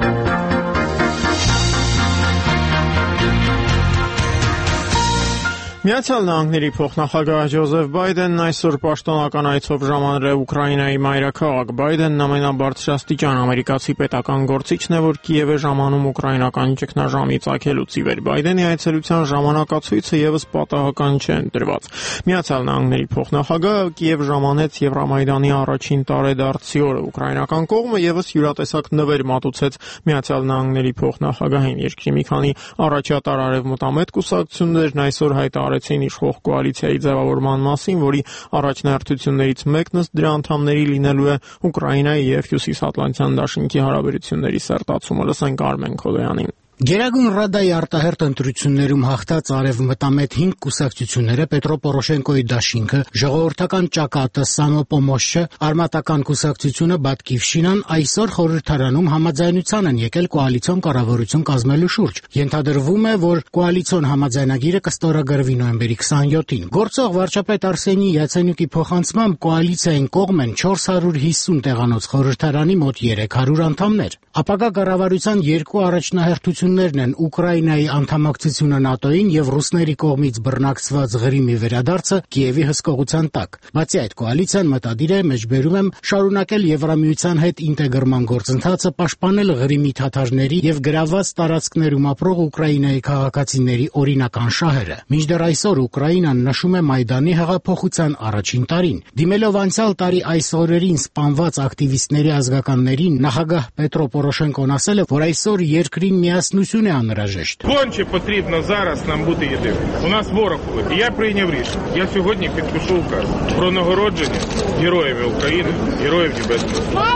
Միացյալ Նահանգների փոխնախագահ Ջոզեֆ Բայդենն այսօր պաշտոնական այցով ժամանել է Ուկրաինայի մայրաքաղաք։ Բայդենն ամենաբարձրաստիճան ամերիկացի պետական գործիչն է, որ Կիև է ժամանում ուկրաինական ճգնաժամի ծագելուց ի վեր։ Բայդենի այցելության ժամանակացույցը եւս պատահական չէ ընտրված։ Միացյալ Նահանգների փոխնախագահը Կիև ժամանեց Եվրամայդանի առաջին տարեդարձի օրը։ Ուկրաինական կողմը եւս յուրատեսակ նվեր մատուցեց Միացյալ Նահանգների փոխնախագահին։ Երկրի մի քանի առաջատար արևմտամետ կուսակցություններն այսօր հայտարարեցին իշխող կոալիցիայի ձևավորման մասին, որի առաջնահերթություններից մեկն ըստ դրա անդամների լինելու է Ուկրաինայի եւ Հյուսիսատլանտյան դաշինքի հարաբերությունների սերտացումը։ Լսենք Արմեն Քոդոյանին։ Գերագույն Ռադայի արտահերթ ընտրություններում հաղթած արևմտամետ 5 կուսակցությունները Պետրո Պորոշենկոյի դաշինքը, ժողովրդական ճակատը, Սամոպոմոշը, արմատական կուսակցությունը Բատկիվշինան այսօր խորհրդարանում համաձայնության են եկել կոալիցիոն կառավարություն կազմելու շուրջ։ Ենթադրվում է, որ կոալիցիոն համաձայնագիրը կստորագրվի նոյեմբերի 27-ին։ Գործող վարչապետ Արսենի Յացենյուկի փոխանցմամբ կոալիցիային կողմ են 450 տեղանոց խորհրդարանի մոտ 300 անդամներ։ Ապագա կառավարության երկու առաջնահերթություններն են Ուկրաինայի անդամակցությունը ՆԱՏՕ-ին եւ ռուսների կողմից բռնակցված Ղրիմի վերադարձը Կիևի հսկողության տակ։ Բացի այդ, կոալիցիան մտադիր է, մեջբերում եմ, շարունակել Եվրամիության հետ ինտեգրման գործընթացը, պաշտպանել Ղրիմի թաթարների եւ գրաված տարածքներում ապրող Ուկրաինայի քաղաքացիների օրինական շահերը։ Մինչդեռ այսօր Ուկրաինան նշում է Մայդանի հեղափոխության առաջին տարին։ Դիմելով անցյալ տարի այս օրերին սպանված ակտիվիստների ազգականներին, նախագահ Պետրո Պորոշենկոն ասել է, որ այսօր երկրին միասնություն է անհրաժեշտ։ Конче потрібно зараз нам бути єдиним. У нас ворог великий. Я прийняв рішення. Я сьогодні підпишу указ про нагородження героями України, героїв Небесної Сотні.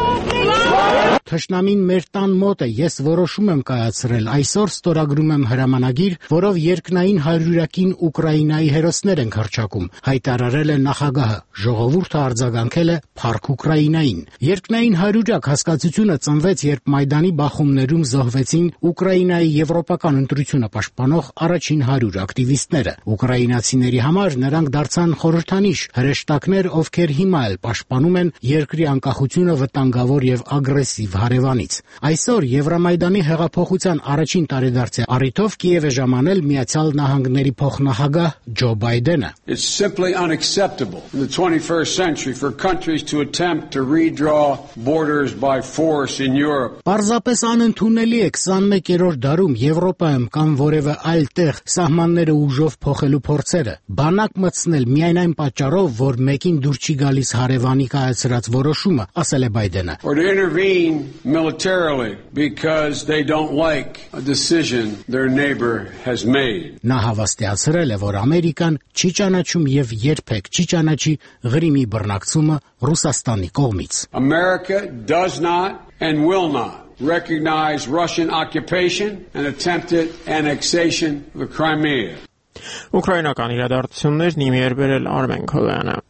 Թշնամին մեր տան մոտ է, ես որոշում եմ կայացրել, այսօր ստորագրում եմ հրամանագիր, որով երկնային հարյուրակին Ուկրաինայի հերոսներ ենք հռչակում, հայտարարել է նախագահը, ժողովուրդը արձագանքել է փառք Ուկրաինային։ Երկնային հարյուրակ հասկացությունը ծնվեց, երբ Մայդանի բախումներում զոհվեցին Ուկրաինայի եվրոպական ընտրությունը պաշտպանող առաջին 100 ակտիվիստները։ Ուկրաինացիների համար նրանք դարձան խորհրդանիշ, հրեշտակներ, ովքեր հիմա էլ պաշտպանում են երկրի անկախությունը վտանգավոր եւ ագրեսիվ հարևանից։ Այսօր Եվրամայդանի հեղափոխության առաջին տարեդարձի առիթով Կիև է ժամանել Միացյալ Նահանգների փոխնախագահ Ջո Բայդենը։ It's simply unacceptable in the 21st century for countries to attempt to redraw borders by force in Europe. Պարզապես անընդունելի է 21-րդ դարում Եվրոպայում կամ որևէ այլ տեղ սահմանները ուժով փոխելու փորձերը, բանակ մտցնել միայն այն պատճառով, որ մեկին դուր չի գալիս հարևանի կայացրած որոշումը, ասել է Բայդենը։ Or to intervene militarily because they don't like a decision their neighbor has made. Նա հավաստիացրել է, որ Ամերիկան չի ճանաչում եւ երբեք չի ճանաչի Ղրիմի բռնակցումը Ռուսաստանի կողմից։ America does not and will not recognize Russian occupation and attempted annexation of the Crimea. Ուկրաինական իրադարձություններն իմի էր բերել Արմեն Քոյանը։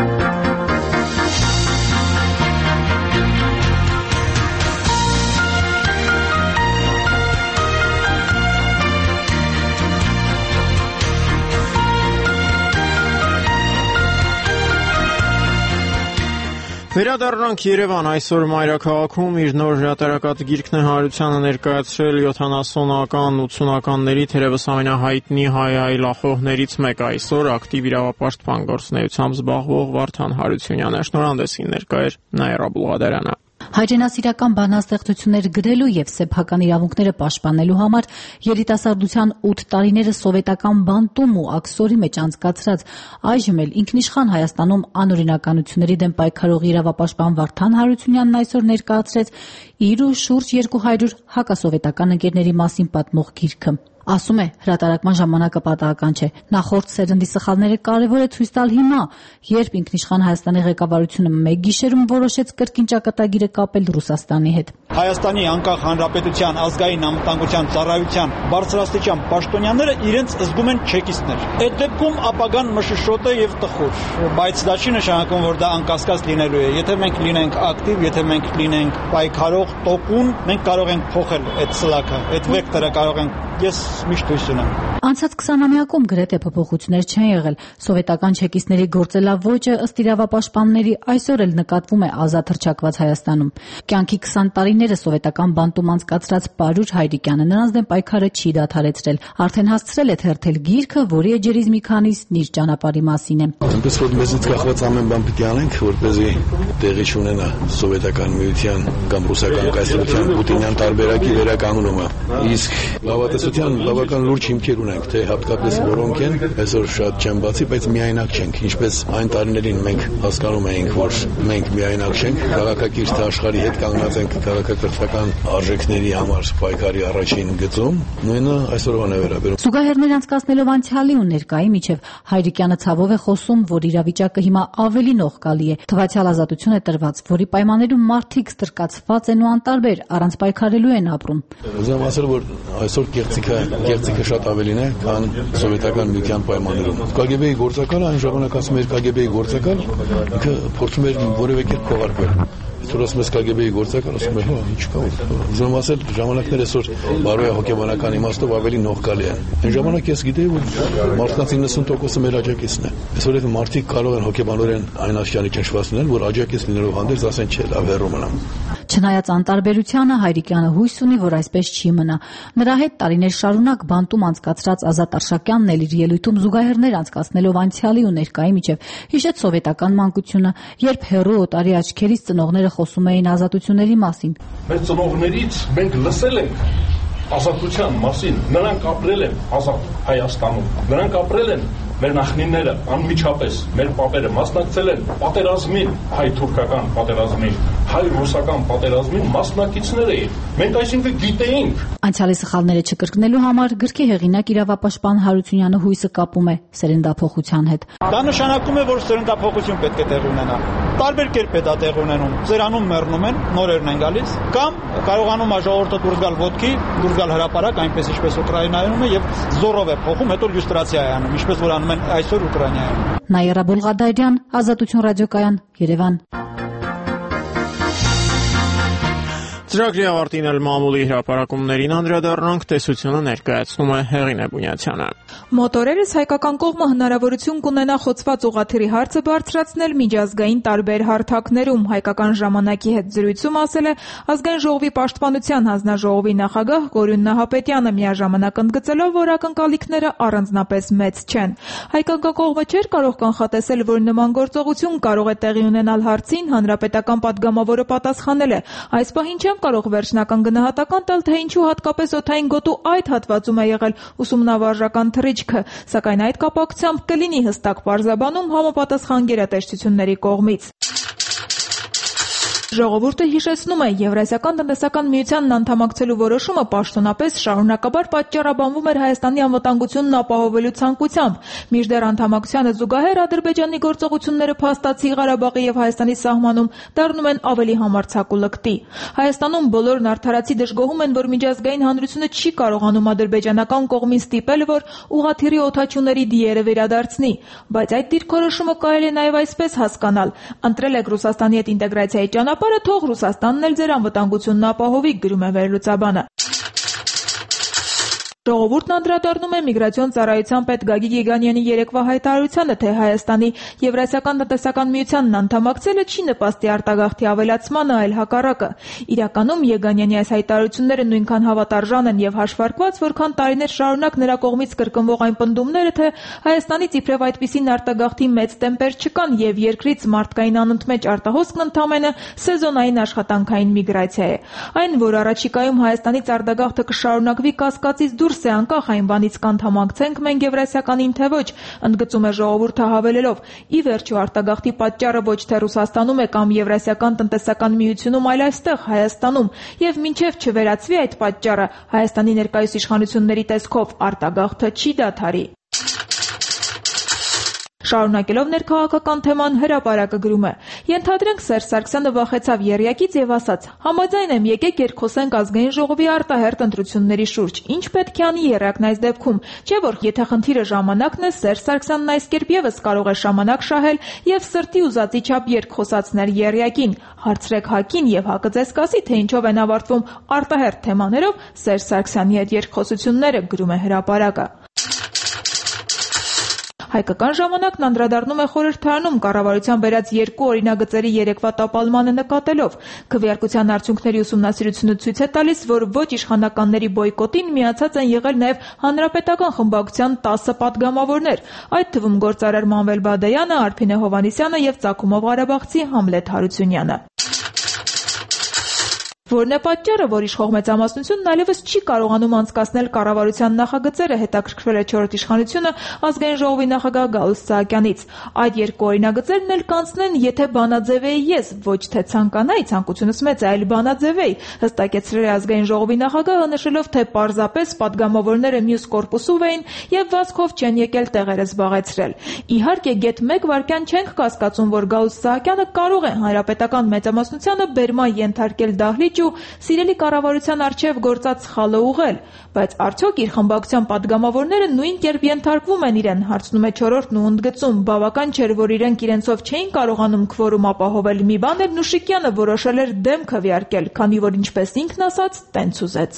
Վերադառնանք Երևան, այսօր մայրաքաղաքում իր նոր հրատարակած գիրքն է Հարությանը ներկայացրել 70-ական, 80-ականների թերևս ամենահայտնի հայ այլախոհներից մեկը, այսօր ակտիվ իրավապաշտպան գործունեությամբ զբաղվող Վարդան Հարությունյանը։ Շնորհանդեսին ներկա էր Նաիրա Բուլղադարյանը։ Հայրենասիրական բանաստեղծություններ գրելու եւ սեփական իրավունքները պաշտպանելու համար երիտասարդության 8 տարիները սովետական բանտում ու աքսորի մեջ անցկացրած, այժմ էլ ինքնիշխան Հայաստանում անօրինականությունների դեմ պայքարող իրավապաշտպան Վարդան Հարությունյանն այսօր ներկայացրեց իր ու շուրջ 200 հակասովետական ընկերների մասին պատմող գիրքը։ Ասում է, հրատարակման ժամանակը պատահական չէ։ Նախորդ սերնդի սխալները կարևոր է ցույց տալ հիմա, երբ ինքնիշխան Հայաստանի ղեկավարությունը մեկ գիշերում որոշեց կրկին ճակատագիրը կապել Ռուսաստանի հետ։ Հայաստանի անկախ հանրապետության ազգային անվտանգության ծառայության բարձրաստիճան պաշտոնյաները իրենց զգում են չեկիստներ։ Այդ դեպքում ապագան մշշոտ է եւ տխուր, բայց դա չի նշանակում, որ դա անկասկած լինելու է։ Եթե մենք լինենք ակտիվ, եթե մենք լինենք պայքարող, տոկուն, մենք կարող ենք փոխել այդ սլաքը, այդ վեկտորը կարող ենք։ Ես միշտ հույս ունեմ։ Անցած 20-ամյակում գրեթե փոփոխություններ չեն եղել։ Սովետական չեկիստների գործելավոճը ըստ իրավապաշտպանների այսօր էլ նկատվում է ազատ հռչակված Հայաստանում։ Կյանքի 20 տարիները սովետական բանտում անցկացրած Պարուր Հայրիկյանը նրանց դեմ պայքարը չի դադարեցրել, արդեն հասցրել է թերթել գիրքը, որի էջերից մի քանիսն իր ճանապարհի մասին է։ Այնպես որ մեզից կախված ամեն բան պիտի անենք, որպեսզի տեղի չունենա սովետական միության կամ ռուսական կայսրության պուտինյան տարբերակի վերականգնումը։ Իսկ լավատեսության բավական լուրջ հիմքեր ունենք, թե հատկապես որոնք են, այսօր շատ չեմ բացի, բայց միայնակ չենք, ինչպես այն տարիներին մենք հասկանում էինք, որ մենք միայնակ չենք, քաղաքակիրթ աշխարհի հետ կանգնած ենք քաղաքակրթական արժեքների համար պայքարի առաջին գծում, նույնը այսօրվան է վերաբերում։ Զուգահեռներ անցկացնելով անցյալի ու ներկայի միջև Հայրիկյանը ցավով է խոսում, որ իրավիճակը հիմա ավելի նողկալի է։ Թվացյալ ազատություն է տրված, որի պայմաններում մարդիկ ստրկացված են ու անտարբեր, առանց պայքարելու են ապրում։ Ուզում ասել, որ այսօր գեղձիկը շատ ավելին է, քան սովետական միության պայմաններում։ KGB-ի գործակալը այն ժամանակ ասում էր KGB-ի գործակալ, ինքը փորձում էր որևէ կերպ քողարկվել։ Այսօր ասում ես KGB-ի գործակալ, ասում է, հա, ինչ կա։ Ուզում ասել, ժամանակներ այսօր բարոյա հոգեբանական իմաստով ավելի նողկալի են։ Այն ժամանակ ես գիտեի, որ մարդկանց 90%-ը մեր աջակիցն է։ Այսօր այդ մարդիկ կարող են հոգեբանորեն այն աշճանի ճնշված լինել, որ աջակից լինելով հանդերձ ասեն, չէ, լավ հեռու մնամ։ Չնայած անտարբերությանը Հայրիկյանը հույս ունի, որ այսպես չի մնա։ Նրա հետ տարիներ շարունակ բանտում անցկացրած Ազատ Արշակյանն էլ իր ելույթում զուգահեռներ անցկացնելով անցյալի ու ներկայի միջև հիշեց սովետական մանկությունը, երբ հեռու օտարի աչքերից ծնողները խոսում էին ազատությունների մասին։ Մեր ծնողներից մենք լսել ենք ազատության մասին, նրանք ապրել են ազատ Հայաստանում, նրանք ապրել են մեր նախնիները անմիջապես, մեր պապերը մասնակցել են պատերազմին, հայ-թուրքական պատերազմին, հայ-ռուսական պատերազմի մասնակիցներ էին։ Մենք այսինքն գիտեինք։ Անցյալի սխալները չկրկնելու համար գրքի հեղինակ իրավապաշտպան Հարությունյանը հույսը կապում է սերնդափոխության հետ։ Դա նշանակում է, որ սերնդափոխություն պետք է տեղի ունենա։ Տարբեր կերպ է դա տեղի ունենում։ Ծերանում մեռնում են, նորերն են գալիս, կամ կարողանում է ժողովուրդը դուրս գալ ոտքի, դուրս գալ հրապարակ, այնպես ինչպես Ուկրաինայում է, եւ զորով է փոխում, հետո լյուստրացիա է անում, ինչպես որ անում են այսօր Ուկրաինայում։ Նաիրա Բոլղադարյան, Ազատություն ռադիոկայան, Երևան։ Ծրագրի ավարտին էլ մամուլի հրապարակումներին անդրադառնանք, տեսությունը ներկայացնում է Հեղինե Բունյացյանը։ Մոտորերս հայկական կողմը հնարավորություն կունենա խոցված ուղղաթիռի հարցը բարձրացնել միջազգային տարբեր հարթակներում։ Հայկական ժամանակի հետ զրույցում ասել է Ազգային ժողովի պաշտպանության հանձնաժողովի նախագահ Գորյուն Նահապետյանը, միաժամանակ ընդգծելով, որ ակնկալիքները առանձնապես մեծ չեն։ Հայկական կողմը չէր կարող կանխատեսել, որ նման գործողություն կարող է տեղի ունենալ հարցին, հանրապետական падգամավորը պատասխանել է. այս պահին չեմ կարող վերջնական գնահատական տալ, թե ինչու հատկապես օդային գոտու այդ հատվածում է եղել ուսումնավարժական թռիչքը, սակայն այդ կապակցությամբ կլինի հստակ պարզաբանում համապատասխան գերատեսչությունների կողմից։ Ժողովուրդը հիշեցնում է, Եվրասիական տնտեսական միությանն անդամակցելու որոշումը պաշտոնապես շարունակաբար պատճառաբանվում էր Հայաստանի անվտանգությունն ապահովելու ցանկությամբ, մինչդեռ անդամակցությանը զուգահեռ Ադրբեջանի գործողությունները փաստացի Ղարաբաղի եւ Հայաստանի սահմանում դառնում են ավելի համարձակ ու լկտի։ Հայաստանում բոլորն արդարացի դժգոհում են, որ միջազգային հանրությունը չի կարողանում ադրբեջանական կողմին ստիպել, որ ուղղաթիռի օդաչուների դիերը վերադարձնի, բայց այդ դիրքորոշումը կարելի է նաեւ այսպես հասկանալ. ընտրել եք Ռուսաստանի հետ ինտեգրացիայի ճանապարհը, թող Ռուսաստանն էլ ձեր անվտանգությունն ապահովի, գրում է վերլուծաբանը։ Ժողովուրդն անդրադառնում է միգրացիոն ծառայության պետ Գագիկ Եգանյանի երեկվա հայտարարությանը, թե Հայաստանի Եվրասիական տնտեսական միությանն անդամակցելը չի նպաստի արտագաղթի ավելացմանը, այլ հակառակը։ Իրականում Եգանյանի այս հայտարարությունները նույնքան հավատարժան են եւ հաշվարկված, որքան տարիներ շարունակ նրա կողմից կրկնվող այն պնդումները, թե Հայաստանից իբրև այդպիսին արտագաղթի մեծ տեմպեր չկան եւ երկրից մարդկային անընդմեջ արտահոսքն ընդամենը սեզոնային աշխատանքային միգրացիա է։ Այն, որ առաջիկայում Հայաստանից արտագաղթը կշարունակվի կասկածից դուրս է, անկախ այն բանից կանդամակցենք մենք Եվրասիականին թե ոչ, ընդգծում է ժողովուրդը հավելելով. ի վերջո արտագաղթի պատճառը ոչ թե Ռուսաստանում է կամ Եվրասիական տնտեսական միությունում, այլ այստեղ Հայաստանում, եւ մինչեւ չվերացվի այդ պատճառը, Հայաստանի ներկայիս իշխանությունների տեսքով արտագաղթը չի դադարի։ Շարունակելով ներքաղաքական թեման, Հրապարակը գրում է. Ենթադրենք Սերժ Սարգսյանը վախեցավ եռյակից եւ ասաց. համաձայն եմ, եկեք երկխոսենք Ազգային ժողովի արտահերթ ընտրությունների շուրջ։ Ինչ պետք է անի եռյակն այս դեպքում։ Չէ՞ որ եթե խնդիրը ժամանակն է, Սերժ Սարգսյանն այս կերպ եւս կարող է ժամանակ շահել եւ սրտի ուզածի չափ երկխոսացնել եռյակին։ Հարցրեք ՀԱԿ-ին եւ ՀԱԿ-ը ձեզ կասի, թե ինչով են ավարտվում արտահերթ թեմաներով Սերժ Սարգսյանի հետ երկխոսությունները, գրում է Հրապարակը։ Հայկական ժամանակն անդրադառնում է խորհրդարանում կառավարության բերած երկու օրինագծերի երեկվա տապալմանը նկատելով։ Քվեարկության արդյունքների ուսումնասիրությունը ցույց է տալիս, որ ոչ իշխանականների բոյկոտին միացած են եղել նաև հանրապետական խմբակցության 10 падգամավորներ, այդ թվում գործարար Մանվել Բադայանը, Արփինե Հովհաննիսյանը եւ Ծագումով Ղարաբաղցի Համլետ Հարությունյանը։ Որն է պատճառը, որ իշխող մեծամասնությունն այլևս չի կարողանում անցկացնել կառավարության նախագծերը, հետաքրքրվել է 4-րդ իշխանությունը Ազգային ժողովի նախագահ Գալուստ Սահակյանից։ Այդ երկու օրինագծերն էլ կանցնեն, եթե բանաձևեի ես, ոչ թե ցանկանայի, ցանկությունս մեծ է, այլ բանաձևեի, հստակեցրել է Ազգային ժողովի նախագահը, նշելով, թե պարզապես падգամավորները մյուս կորպուսով էին եւ վազքով չեն եկել տեղերը զբաղեցրել։ Իհարկե, գեթ 1 վայրկյան չենք կասկածում, որ Գալուստ Սահակյանը կարող է հանրապետական մեծամասնությանը բերման ենթարկել դահլիճ ու սիրելի կառավարության արչև գործած սխալը ուղղել, բայց արդյոք իր խմբակցության падգամավորները նույն կերպ ենթարկվում են իրեն, հարցնում է 4-րդն ու ընդգծում, բավական չէր, որ իրենք իրենցով չէին կարողանում քվորում ապահովել, մի բան էլ Նուշիկյանը որոշել էր դեմ քվեարկել, քանի որ ինչպես ինքն ասաց, տենց ուզեց։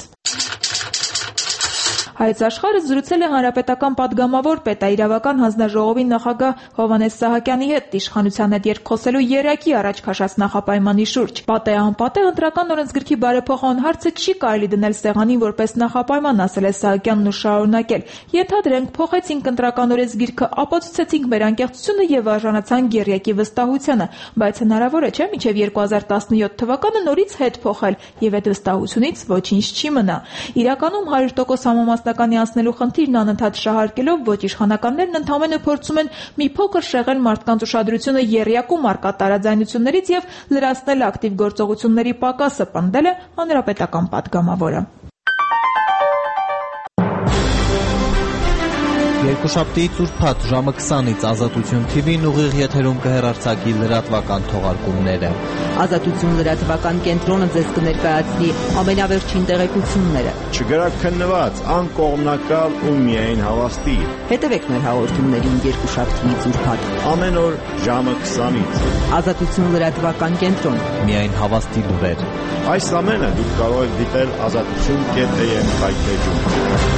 Հայոց Աշխարհը զրուցել է հանրապետական падգամավոր պետաիրավական հանձնաժողովի նախագահ Հովհաննես Սահակյանի հետ իշխանության հետ երկխոսելու երակի առաջ քաշած նախապայմանի շուրջ։ Պատե-անպատե ընտրական օրենսգրքի բարեփոխման հարցը չի կարելի դնել սեղանին որպես նախապայման, ասել է Սահակյանն ու շարունակել. Ենթադրենք փոխեցինք ընտրական օրենսգիրքը, ապացուցեցինք մեր անկեղծությունը եւ արժանացանք երակի վստահությանը, բայց հնարավոր է չէ՞ մինչեւ 2017 թվականը նորից հետ փոխել եւ այդ վստահությունից ոչինչ չի մնա։ Իրականում 100% մասնականի անցնելու խնդիրն անընդհատ շահարկելով ոչ իշխանականներն ընդամենը փորձում են մի փոքր շեղել մարդկանց ուշադրությունը եռյակում առկա տարաձայնություններից եւ լրացնել ակտիվ գործողությունների պակասը, պնդել է հանրապետական պատգամավորը։ Երկուշաբթիից ուրբաթ ժամը 20-ից Ազատություն TV-ն ուղիղ եթերում կհեռարձակի լրատվական թողարկումները։ Ազատություն լրատվական կենտրոնը ձեզ կներկայացնի ամենավերջին տեղեկությունները։ Չգրակ քննված, անկողմնակալ ու միայն հավաստի։ Հետևեք մեր հաղորդումներին երկուշաբթիից ուրբաթ ամեն օր ժամը 20-ից։ Ազատություն լրատվական կենտրոն, միայն հավաստի լուրեր։ Այս ամենը դուք կարող եք դիտել azatutun.am հայտեջում։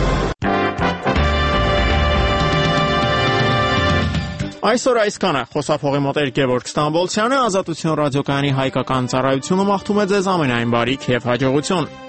Այսօր այսքանը խոսափողի մոտ Գևորգ Ստամբոլցյանը, Ազատություն ռադիոկայանի հայկական ծառայությունը մաղթում է ձեզ ամենայն բարիք եւ հաջողություն։